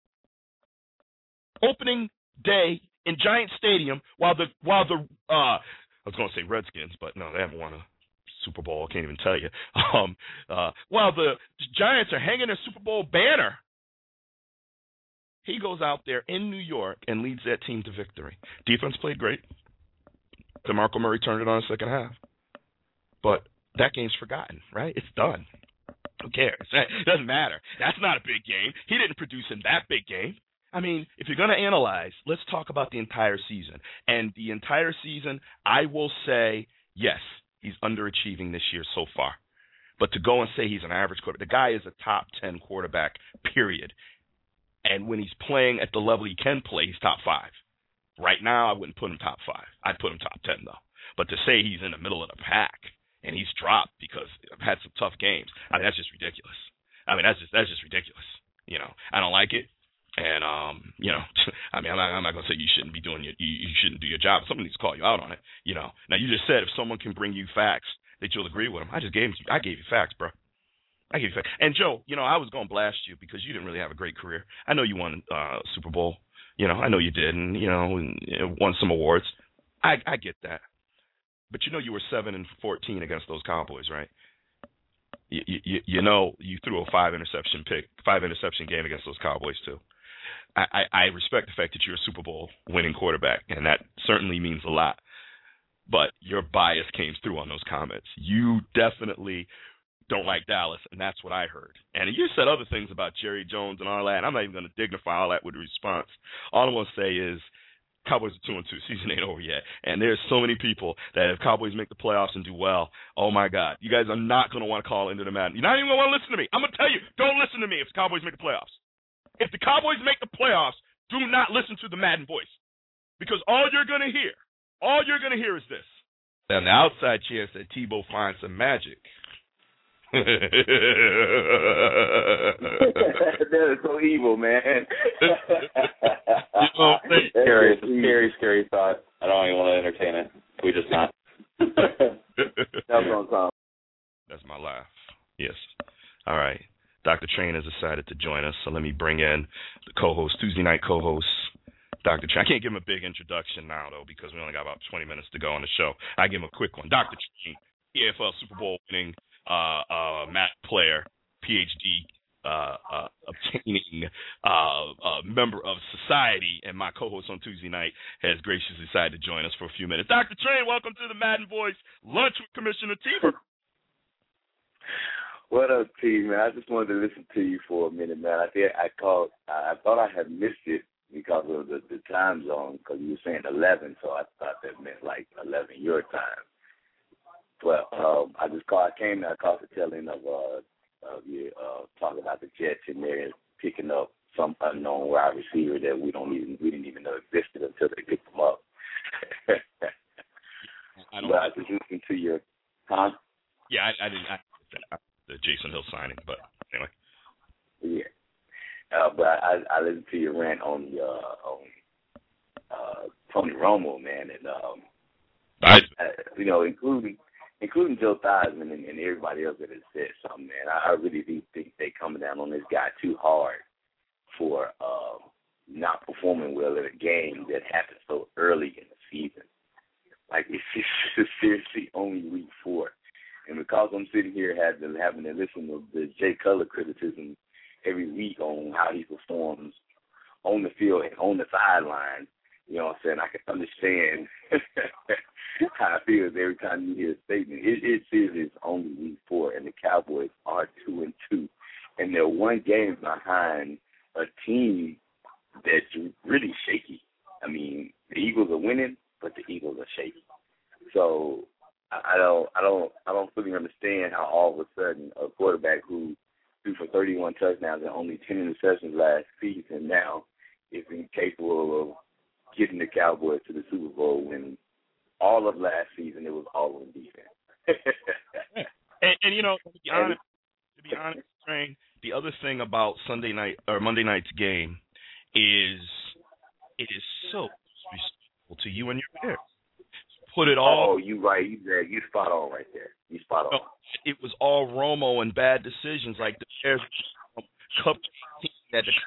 Opening day in Giant Stadium, while the while the uh, I was going to say Redskins, but no, they haven't won a Super Bowl. I can't even tell you. Um, uh, while the Giants are hanging their Super Bowl banner, he goes out there in New York and leads that team to victory. Defense played great. DeMarco Murray turned it on in the second half, but that game's forgotten, right? It's done. Who cares? It doesn't matter. That's not a big game. He didn't produce in that big game. I mean, if you're going to analyze, let's talk about the entire season. And the entire season, I will say, yes, he's underachieving this year so far. But to go and say he's an average quarterback, the guy is a top ten quarterback, period. And when he's playing at the level he can play, he's top five. Right now, I wouldn't put him top five. I'd put him top ten, though. But to say he's in the middle of the pack and he's dropped because I've had some tough games, I mean, that's just ridiculous. I mean, that's just that's just ridiculous. You know, I don't like it. And, um, you know, I mean, I'm not, I'm not going to say you shouldn't be doing your, you, you shouldn't do your job. Someone needs to call you out on it, you know. Now, you just said if someone can bring you facts that you'll agree with them. I just gave you, I gave you facts, bro. I gave you facts. And, Joe, you know, I was going to blast you because you didn't really have a great career. I know you won uh, Super Bowl. You know, I know you did, and, you know, and, you know, won some awards. I, I get that. But, you know, you were seven and fourteen against those Cowboys, right? You, you, you know, you threw a five interception pick, five interception game against those Cowboys, too. I, I respect the fact that you're a Super Bowl winning quarterback, and that certainly means a lot. But your bias came through on those comments. You definitely don't like Dallas, and that's what I heard. And you said other things about Jerry Jones and all that, and I'm not even going to dignify all that with a response. All I want to say is Cowboys are two and two. Season ain't over yet. And there's so many people that if Cowboys make the playoffs and do well, oh, my God, you guys are not going to want to call into the Madden. You're not even going to want to listen to me. I'm going to tell you, don't listen to me if the Cowboys make the playoffs. If the Cowboys make the playoffs, do not listen to the Madden voice. Because all you're going to hear, all you're going to hear is this. And the outside chance that Tebow finds some magic. That is so evil, man. You know, scary, scary, scary thought. I don't even want to entertain it. We just not. That's on time. That's my laugh. Yes. All right. Doctor Train has decided to join us, so let me bring in the co-host, Tuesday night co-host, Doctor Train. I can't give him a big introduction now, though, because we only got about twenty minutes to go on the show. I give him a quick one. Doctor Train, E F L Super Bowl winning uh, uh, Matt player, P H D uh, uh, obtaining uh, uh, member of society, and my co-host on Tuesday night has graciously decided to join us for a few minutes. Doctor Train, welcome to the Madden Voice Lunch with Commissioner T. What up, T, man? I just wanted to listen to you for a minute, man. I think I called. I thought I had missed it because of the, the time zone, because you were saying eleven, so I thought that meant like eleven your time. But um, I just called. I came and I caught the tail end of uh, of you uh, talking about the Jets and they're picking up some unknown wide receiver that we don't even we didn't even know existed until they picked them up. I don't. But I just listened to your, huh? Yeah, I, I didn't. I, I, the Jason Hill signing, but anyway. Yeah, uh, but I, I listened to your rant on the uh, on uh, Tony Romo, man, and um, I, uh, you know, including including Joe Theismann and, and everybody else that has said something, man. I, I really do think they coming down on this guy too hard for uh, not performing well at a game that happened so early in the season. Like it's just seriously only week four. And because I'm sitting here having, having to listen to the Jay Cutler criticism every week on how he performs on the field and on the sideline, You know what I'm saying? I can understand how it feels every time you hear a statement. It, it is it's only week four, and the Cowboys are two and two, and they're one game behind a team that's really shaky. I mean, the Eagles are winning, but the Eagles are shaky. So I don't, I don't, I don't fully understand how all of a sudden a quarterback who threw for thirty-one touchdowns and only ten interceptions last season now is incapable of getting the Cowboys to the Super Bowl when all of last season it was all on defense. and, and you know, to be honest, to be honest, Train, the other thing about Sunday night or Monday night's game is it is so disrespectful to you and your Bears. Put it all. Oh, you right. You there. You spot on right there. You spot on. You know, it was all Romo and bad decisions like the Bears cupcake team that the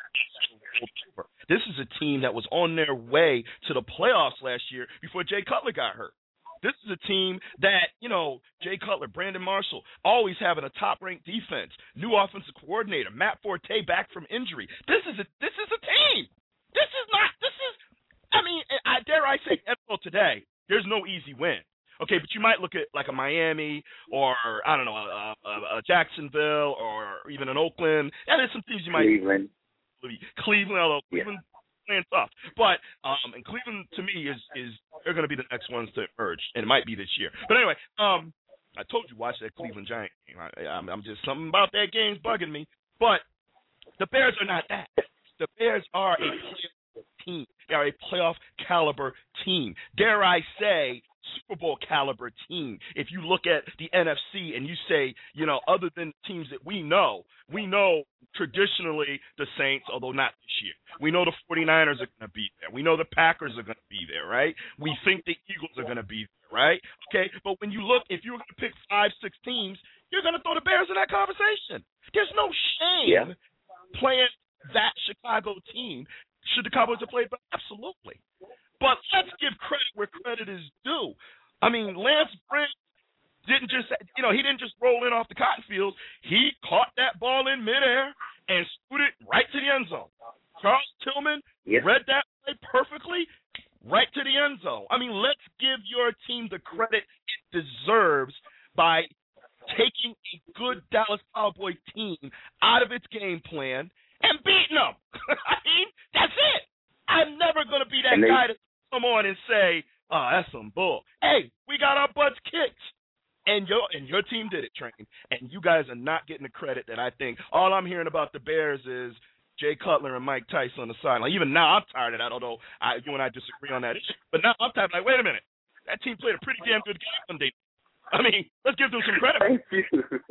over. This is a team that was on their way to the playoffs last year before Jay Cutler got hurt. This is a team that, you know, Jay Cutler, Brandon Marshall, always having a top-ranked defense, new offensive coordinator, Matt Forte back from injury. This is a this is a team. This is not. This is. I mean, I dare I say, N F L today, there's no easy win. Okay, but you might look at like a Miami or, I don't know, a, a, a Jacksonville or even an Oakland. And there's some teams you might. Cleveland. Cleveland, although Cleveland yeah. playing tough. But, um, and Cleveland, to me, is, is they're going to be the next ones to emerge. And it might be this year. But anyway, um, I told you, watch that Cleveland Giant game. I, I'm, I'm just, something about that game's bugging me. But the Bears are not that. The Bears are a playoff team. They are a playoff caliber team. Dare I say, Super Bowl caliber team. If you look at the N F C and you say, you know, other than teams that we know, we know traditionally the Saints, although not this year. We know the forty-niners are going to be there. We know the Packers are going to be there, right? We think the Eagles are going to be there, right? Okay, but when you look, if you're going to pick five, six teams, you're going to throw the Bears in that conversation. There's no shame yeah. playing that Chicago team. Should the Cowboys have played better? Absolutely. But let's give credit where credit is due. I mean, Lance Briggs didn't just, you know, he didn't just roll in off the cotton field. He caught that ball in midair and scooted it right to the end zone. Charles Tillman yes. read that play perfectly right to the end zone. I mean, let's give your team the credit it deserves by taking a good Dallas Cowboy team out of its game plan and beating them. I mean, that's it. I'm never going to be that they, guy to come on and say, oh, that's some bull. Hey, we got our butts kicked. And your and your team did it, Train. And you guys are not getting the credit that I think. All I'm hearing about the Bears is Jay Cutler and Mike Tyson on the sideline. Even now, I'm tired of that, although I, you and I disagree on that issue. But now I'm tired. Like, wait a minute. That team played a pretty damn good game Sunday. I mean, let's give them some credit. Thank you.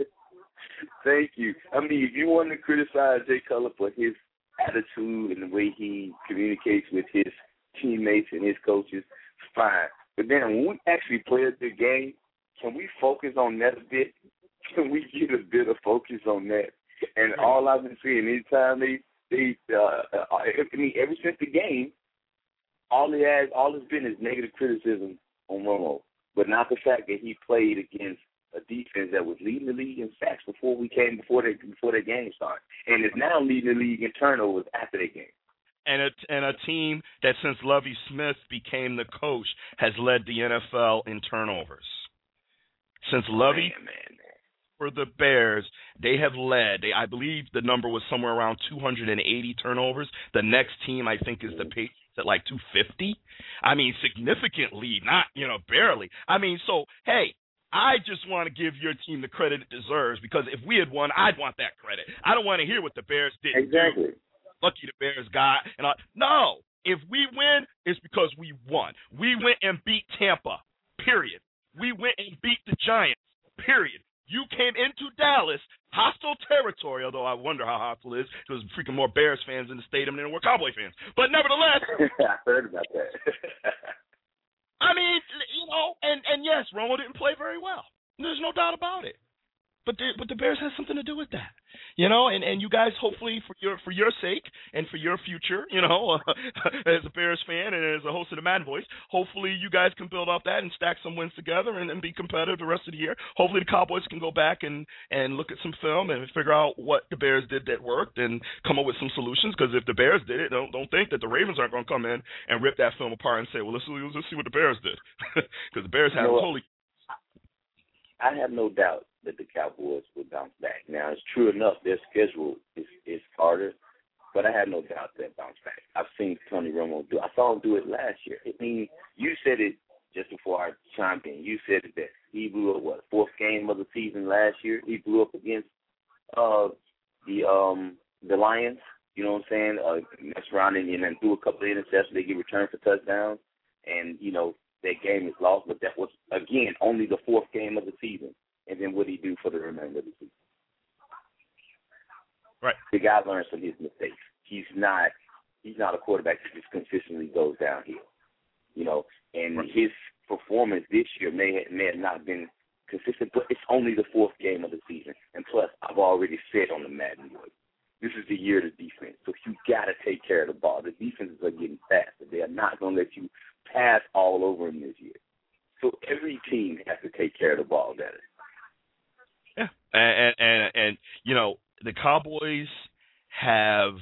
Thank you. I mean, if you want to criticize Jay Cutler for his attitude and the way he communicates with his teammates and his coaches, fine. But then when we actually play a good game, can we focus on that a bit? Can we get a bit of focus on that? And all I've been seeing, anytime they, they uh, I mean, ever since the game, all it has, all it's been is negative criticism on Romo, but not the fact that he played against a defense that was leading the league in sacks before we came, before the before the game started, and is now leading the league in turnovers after the game. And a, and a team that since Lovie Smith became the coach has led the N F L in turnovers. Since Lovie man, man, man. for the Bears, they have led. They, I believe the number was somewhere around two hundred eighty turnovers. The next team, I think, is the Patriots at like two fifty. I mean, significant lead, not, you know, barely. I mean, so, hey, I just want to give your team the credit it deserves, because if we had won, I'd want that credit. I don't want to hear what the Bears didn't exactly. do. Lucky the Bears got. And I, no, if we win, it's because we won. We went and beat Tampa, period. We went and beat the Giants, period. You came into Dallas, hostile territory, although I wonder how hostile it is, because there's freaking more Bears fans in the stadium than there were Cowboy fans. But nevertheless. I heard about that. I mean, you know, and, and yes, Romo didn't play very well. There's no doubt about it. But the, but the Bears has something to do with that, you know. And, and you guys, hopefully for your for your sake and for your future, you know, as a Bears fan and as a host of the Madden Voice, hopefully you guys can build off that and stack some wins together and, and be competitive the rest of the year. Hopefully the Cowboys can go back and, and look at some film and figure out what the Bears did that worked and come up with some solutions. Because if the Bears did it, don't don't think that the Ravens aren't going to come in and rip that film apart and say, well, let's let's see what the Bears did, because the Bears have you know, totally. I have no doubt that the Cowboys will bounce back. Now, it's true enough, their schedule is, is harder, but I have no doubt they'll bounce back. I've seen Tony Romo do it. I saw him do it last year. I mean, you said it just before I chimed in. You said it that he blew up, what, fourth game of the season last year? He blew up against uh, the um, the Lions, you know what I'm saying? Uh, messed around and, and then threw a couple of interceptions. They get returned for touchdowns, and, you know, that game is lost, but that was, again, only the fourth game of the season. And then what did he do for the remainder of the season? Right. The guy learns from his mistakes. He's not he's not a quarterback that just consistently goes downhill. You know, and right. his performance this year may have, may have not been consistent, but it's only the fourth game of the season. And plus, I've already said on the Madden Voice, this is the year of the defense. So you got to take care of the ball. The defenses are getting faster. They are not going to let you pass all over them this year. So every team has to take care of the ball better. Yeah, and and and you know, the Cowboys have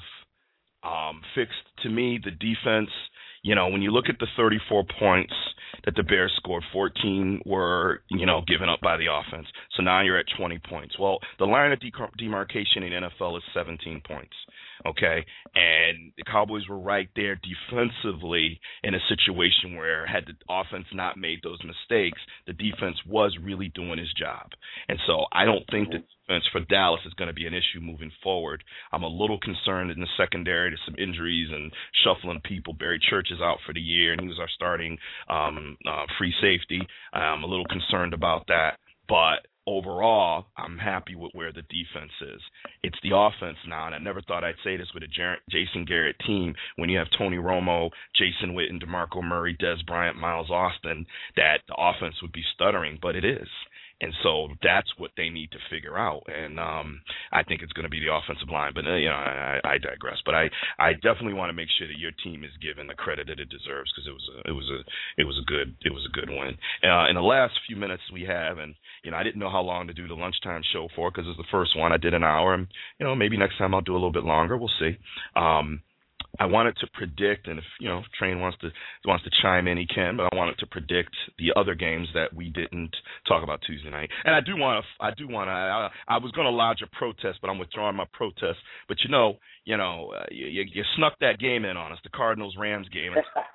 um, fixed, to me, the defense. You know, when you look at the thirty-four points that the Bears scored, fourteen were, you know, given up by the offense. So now you're at twenty points. Well, the line of demarcation in the N F L is seventeen points, okay? And the Cowboys were right there defensively in a situation where, had the offense not made those mistakes, the defense was really doing his job. And so I don't think the defense for Dallas is going to be an issue moving forward. I'm a little concerned in the secondary. There's some injuries and shuffling people. Barry Church is out for the year, and he was our starting um, uh, free safety. I'm a little concerned about that. But overall, I'm happy with where the defense is. It's the offense now, and I never thought I'd say this with a Jar- Jason Garrett team. When you have Tony Romo, Jason Witten, DeMarco Murray, Dez Bryant, Miles Austin, that the offense would be stuttering, but it is. And so that's what they need to figure out. And um, I think it's going to be the offensive line. But, uh, you know, I, I digress. But I, I definitely want to make sure that your team is given the credit that it deserves, because it was a, it was a it was a good it was a good win. Uh, in the last few minutes we have, and, you know, I didn't know how long to do the lunchtime show for, because it was the first one. I did an hour. And, you know, maybe next time I'll do a little bit longer. We'll see. Um, I wanted to predict, and if, you know, if Train wants to wants to chime in, he can, but I wanted to predict the other games that we didn't talk about Tuesday night. And I do want to, I do want to, I, I was going to lodge a protest, but I'm withdrawing my protest. But, you know, you know, uh, you, you snuck that game in on us, the Cardinals-Rams game.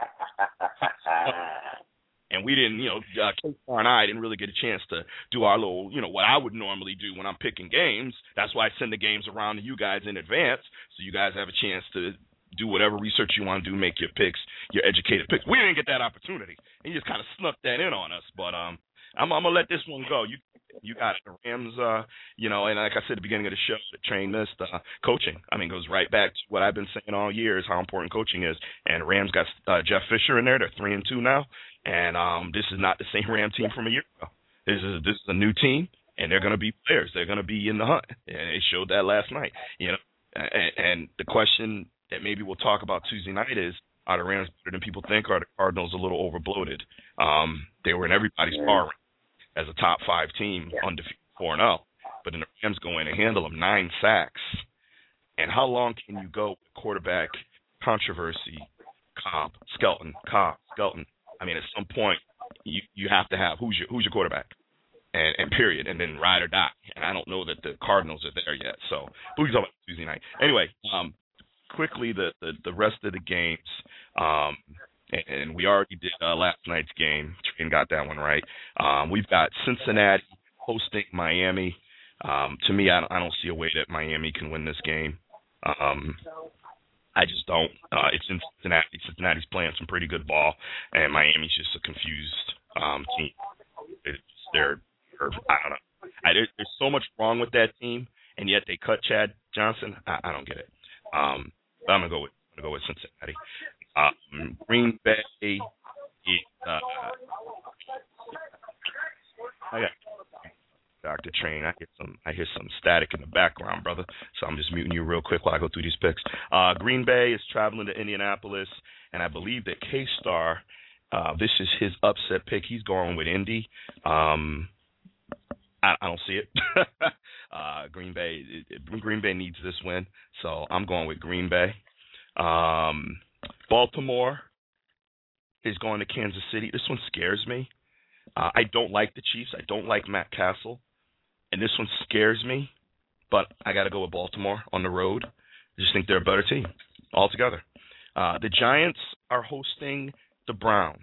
And we didn't, you know, uh, K-Star and I didn't really get a chance to do our little, you know, what I would normally do when I'm picking games. That's why I send the games around to you guys in advance, so you guys have a chance to do whatever research you want to do, make your picks, your educated picks. We didn't get that opportunity, and you just kind of snuck that in on us. But um, I'm, I'm gonna let this one go. You you got it. The Rams, uh, you know, and like I said at the beginning of the show, the Train missed uh, coaching. I mean, it goes right back to what I've been saying all year is how important coaching is. And Rams got uh, Jeff Fisher in there. They're three and two now, and um, this is not the same Ram team from a year ago. This is this is a new team, and they're gonna be players. They're gonna be in the hunt, and they showed that last night. You know, and, and the question that maybe we'll talk about Tuesday night is, are the Rams better than people think, or are the Cardinals a little overbloated? Um, they were in everybody's yeah. bar as a top five team, yeah. undefeated four and oh, but then the Rams go in and handle them, nine sacks. And how long can you go with quarterback controversy, Cobb, Skelton, Cobb, Skelton? I mean, at some point, you, you have to have, who's your who's your quarterback? And, and period, and then ride or die. And I don't know that the Cardinals are there yet. So, but we can talk about Tuesday night. Anyway, um, quickly, the, the, the rest of the games, um, and, and we already did uh, last night's game. Train got that one right. Um, we've got Cincinnati hosting Miami. Um, to me, I don't, I don't see a way that Miami can win this game. Um, I just don't. Uh, it's in Cincinnati. Cincinnati's playing some pretty good ball, and Miami's just a confused um, team. It's, they're, they're, I don't know. I, there, there's so much wrong with that team, and yet they cut Chad Johnson. I, I don't get it. Um, I'm gonna go with I'm gonna go with Cincinnati. Um, Green Bay. Is, uh, I got Doctor Train. I hear some I hear some static in the background, brother. So I'm just muting you real quick while I go through these picks. Uh, Green Bay is traveling to Indianapolis, and I believe that K-Star, uh, this is his upset pick. He's going with Indy. Um, I, I don't see it. uh, Green Bay it, it, Green Bay needs this win, so I'm going with Green Bay. Um, Baltimore is going to Kansas City. This one scares me. Uh, I don't like the Chiefs. I don't like Matt Castle. And this one scares me. But I got to go with Baltimore on the road. I just think they're a better team altogether. Uh, the Giants are hosting the Browns.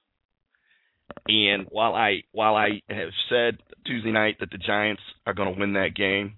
And while I while I have said Tuesday night that the Giants are going to win that game,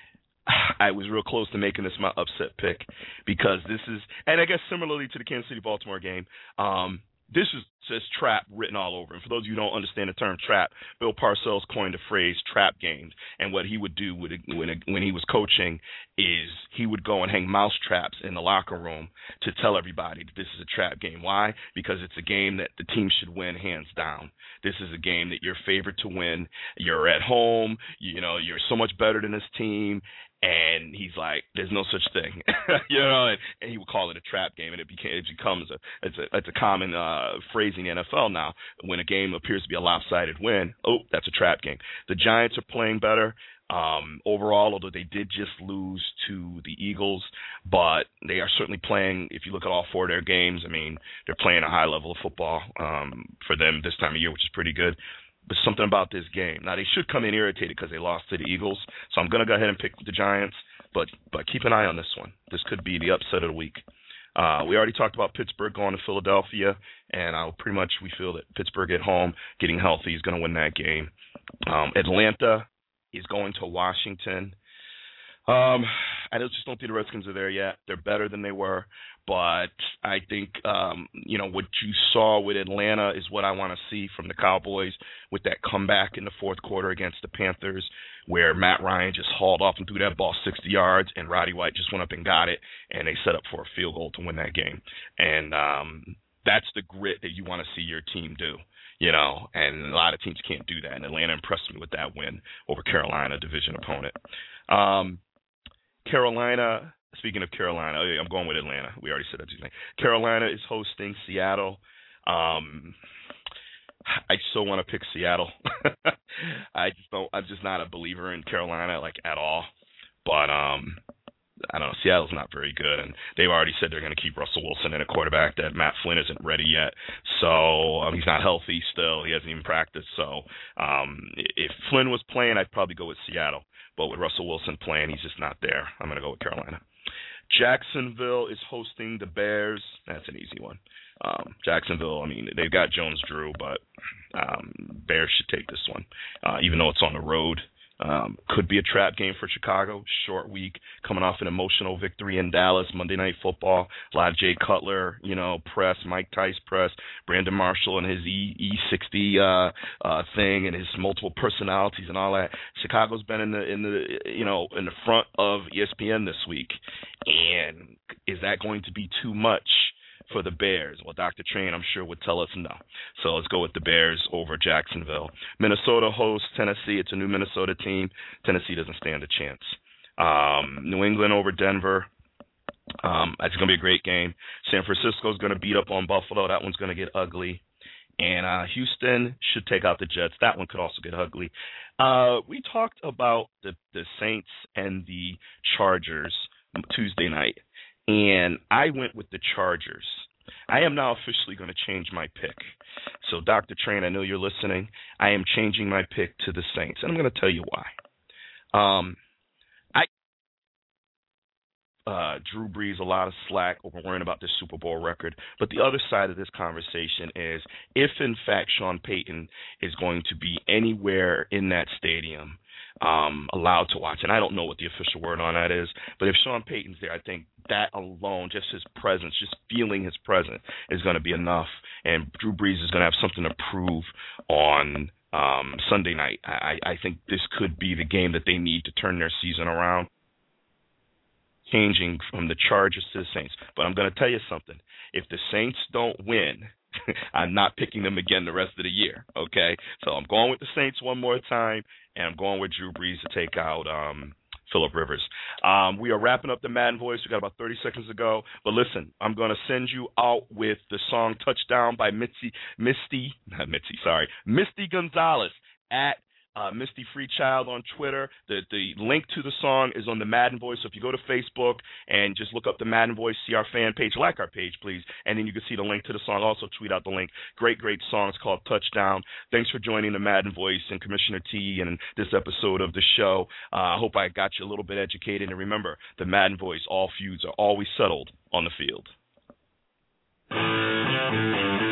I was real close to making this my upset pick because this is, and I guess similarly to the Kansas City-Baltimore game, um, this is says trap written all over. And for those of you who don't understand the term trap, Bill Parcells coined the phrase trap games. And what he would do when when he was coaching is he would go and hang mouse traps in the locker room to tell everybody that this is a trap game. Why? Because it's a game that the team should win hands down. This is a game that you're favored to win. You're at home. You know, you're so much better than this team. And he's like, "There's no such thing," you know. And, and he would call it a trap game, and it became it becomes a it's a it's a common uh, phrase in the N F L now. When a game appears to be a lopsided win, oh, that's a trap game. The Giants are playing better um, overall, although they did just lose to the Eagles, but they are certainly playing. If you look at all four of their games, I mean, they're playing a high level of football um, for them this time of year, which is pretty good. But something about this game. Now, they should come in irritated because they lost to the Eagles, so I'm going to go ahead and pick the Giants, but but keep an eye on this one. This could be the upset of the week. Uh, we already talked about Pittsburgh going to Philadelphia, and uh, pretty much we feel that Pittsburgh at home, getting healthy, is going to win that game. Um, Atlanta is going to Washington. Um, I just don't think the Redskins are there yet. They're better than they were, but I think, um, you know, what you saw with Atlanta is what I want to see from the Cowboys with that comeback in the fourth quarter against the Panthers, where Matt Ryan just hauled off and threw that ball sixty yards, and Roddy White just went up and got it, and they set up for a field goal to win that game. And um, that's the grit that you want to see your team do. You know, and a lot of teams can't do that, and Atlanta impressed me with that win over Carolina, division opponent. Um, Carolina, speaking of Carolina, I'm going with Atlanta. We already said that. Carolina is hosting Seattle. Um, I so want to pick Seattle. I just don't. I'm just not a believer in Carolina, like, at all. But um, I don't know. Seattle's not very good, and they've already said they're going to keep Russell Wilson in a quarterback. That Matt Flynn isn't ready yet, so um, he's not healthy still. He hasn't even practiced. So um, if Flynn was playing, I'd probably go with Seattle. But with Russell Wilson playing, he's just not there. I'm going to go with Carolina. Jacksonville is hosting the Bears. That's an easy one. Um, Jacksonville, I mean, they've got Jones-Drew, but um, Bears should take this one, uh, even though it's on the road. Um, could be a trap game for Chicago. Short week, coming off an emotional victory in Dallas, Monday Night Football. A lot of Jay Cutler, you know, press, Mike Tice press, Brandon Marshall and his E sixty uh, uh, thing and his multiple personalities and all that. Chicago's been in the in the you know in the front of E S P N this week, and is that going to be too much for the Bears? Well, Doctor Train, I'm sure, would tell us no. So let's go with the Bears over Jacksonville. Minnesota hosts Tennessee. It's a new Minnesota team. Tennessee doesn't stand a chance. Um, New England over Denver. Um, it's going to be a great game. San Francisco's going to beat up on Buffalo. That one's going to get ugly. And uh, Houston should take out the Jets. That one could also get ugly. Uh, we talked about the, the Saints and the Chargers Tuesday night. And I went with the Chargers. I am now officially going to change my pick. So, Doctor Train, I know you're listening. I am changing my pick to the Saints, and I'm going to tell you why. Um, I uh, Drew Brees a lot of slack over worrying about this Super Bowl record. But the other side of this conversation is if, in fact, Sean Payton is going to be anywhere in that stadium, Um, allowed to watch. And I don't know what the official word on that is, but if Sean Payton's there, I think that alone, just his presence, just feeling his presence is going to be enough. And Drew Brees is going to have something to prove on um, Sunday night. I, I think this could be the game that they need to turn their season around, changing from the Chargers to the Saints. But I'm going to tell you something. If the Saints don't win, I'm not picking them again the rest of the year, okay? So I'm going with the Saints one more time, and I'm going with Drew Brees to take out um, Phillip Rivers. Um, we are wrapping up the Madden Voice. We got about thirty seconds to go. But listen, I'm going to send you out with the song Touchdown by Mitzi, Misty, not Mitzi, sorry, Misty Gonzalez at Uh, Misty Freechild on Twitter. The the link to the song is on the Madden Voice. So if you go to Facebook and just look up the Madden Voice, see our fan page, like our page, please, and then you can see the link to the song. Also tweet out the link. Great, great song. It's called Touchdown. Thanks for joining the Madden Voice and Commissioner T and this episode of the show. Uh, I hope I got you a little bit educated. And remember, the Madden Voice, all feuds are always settled on the field.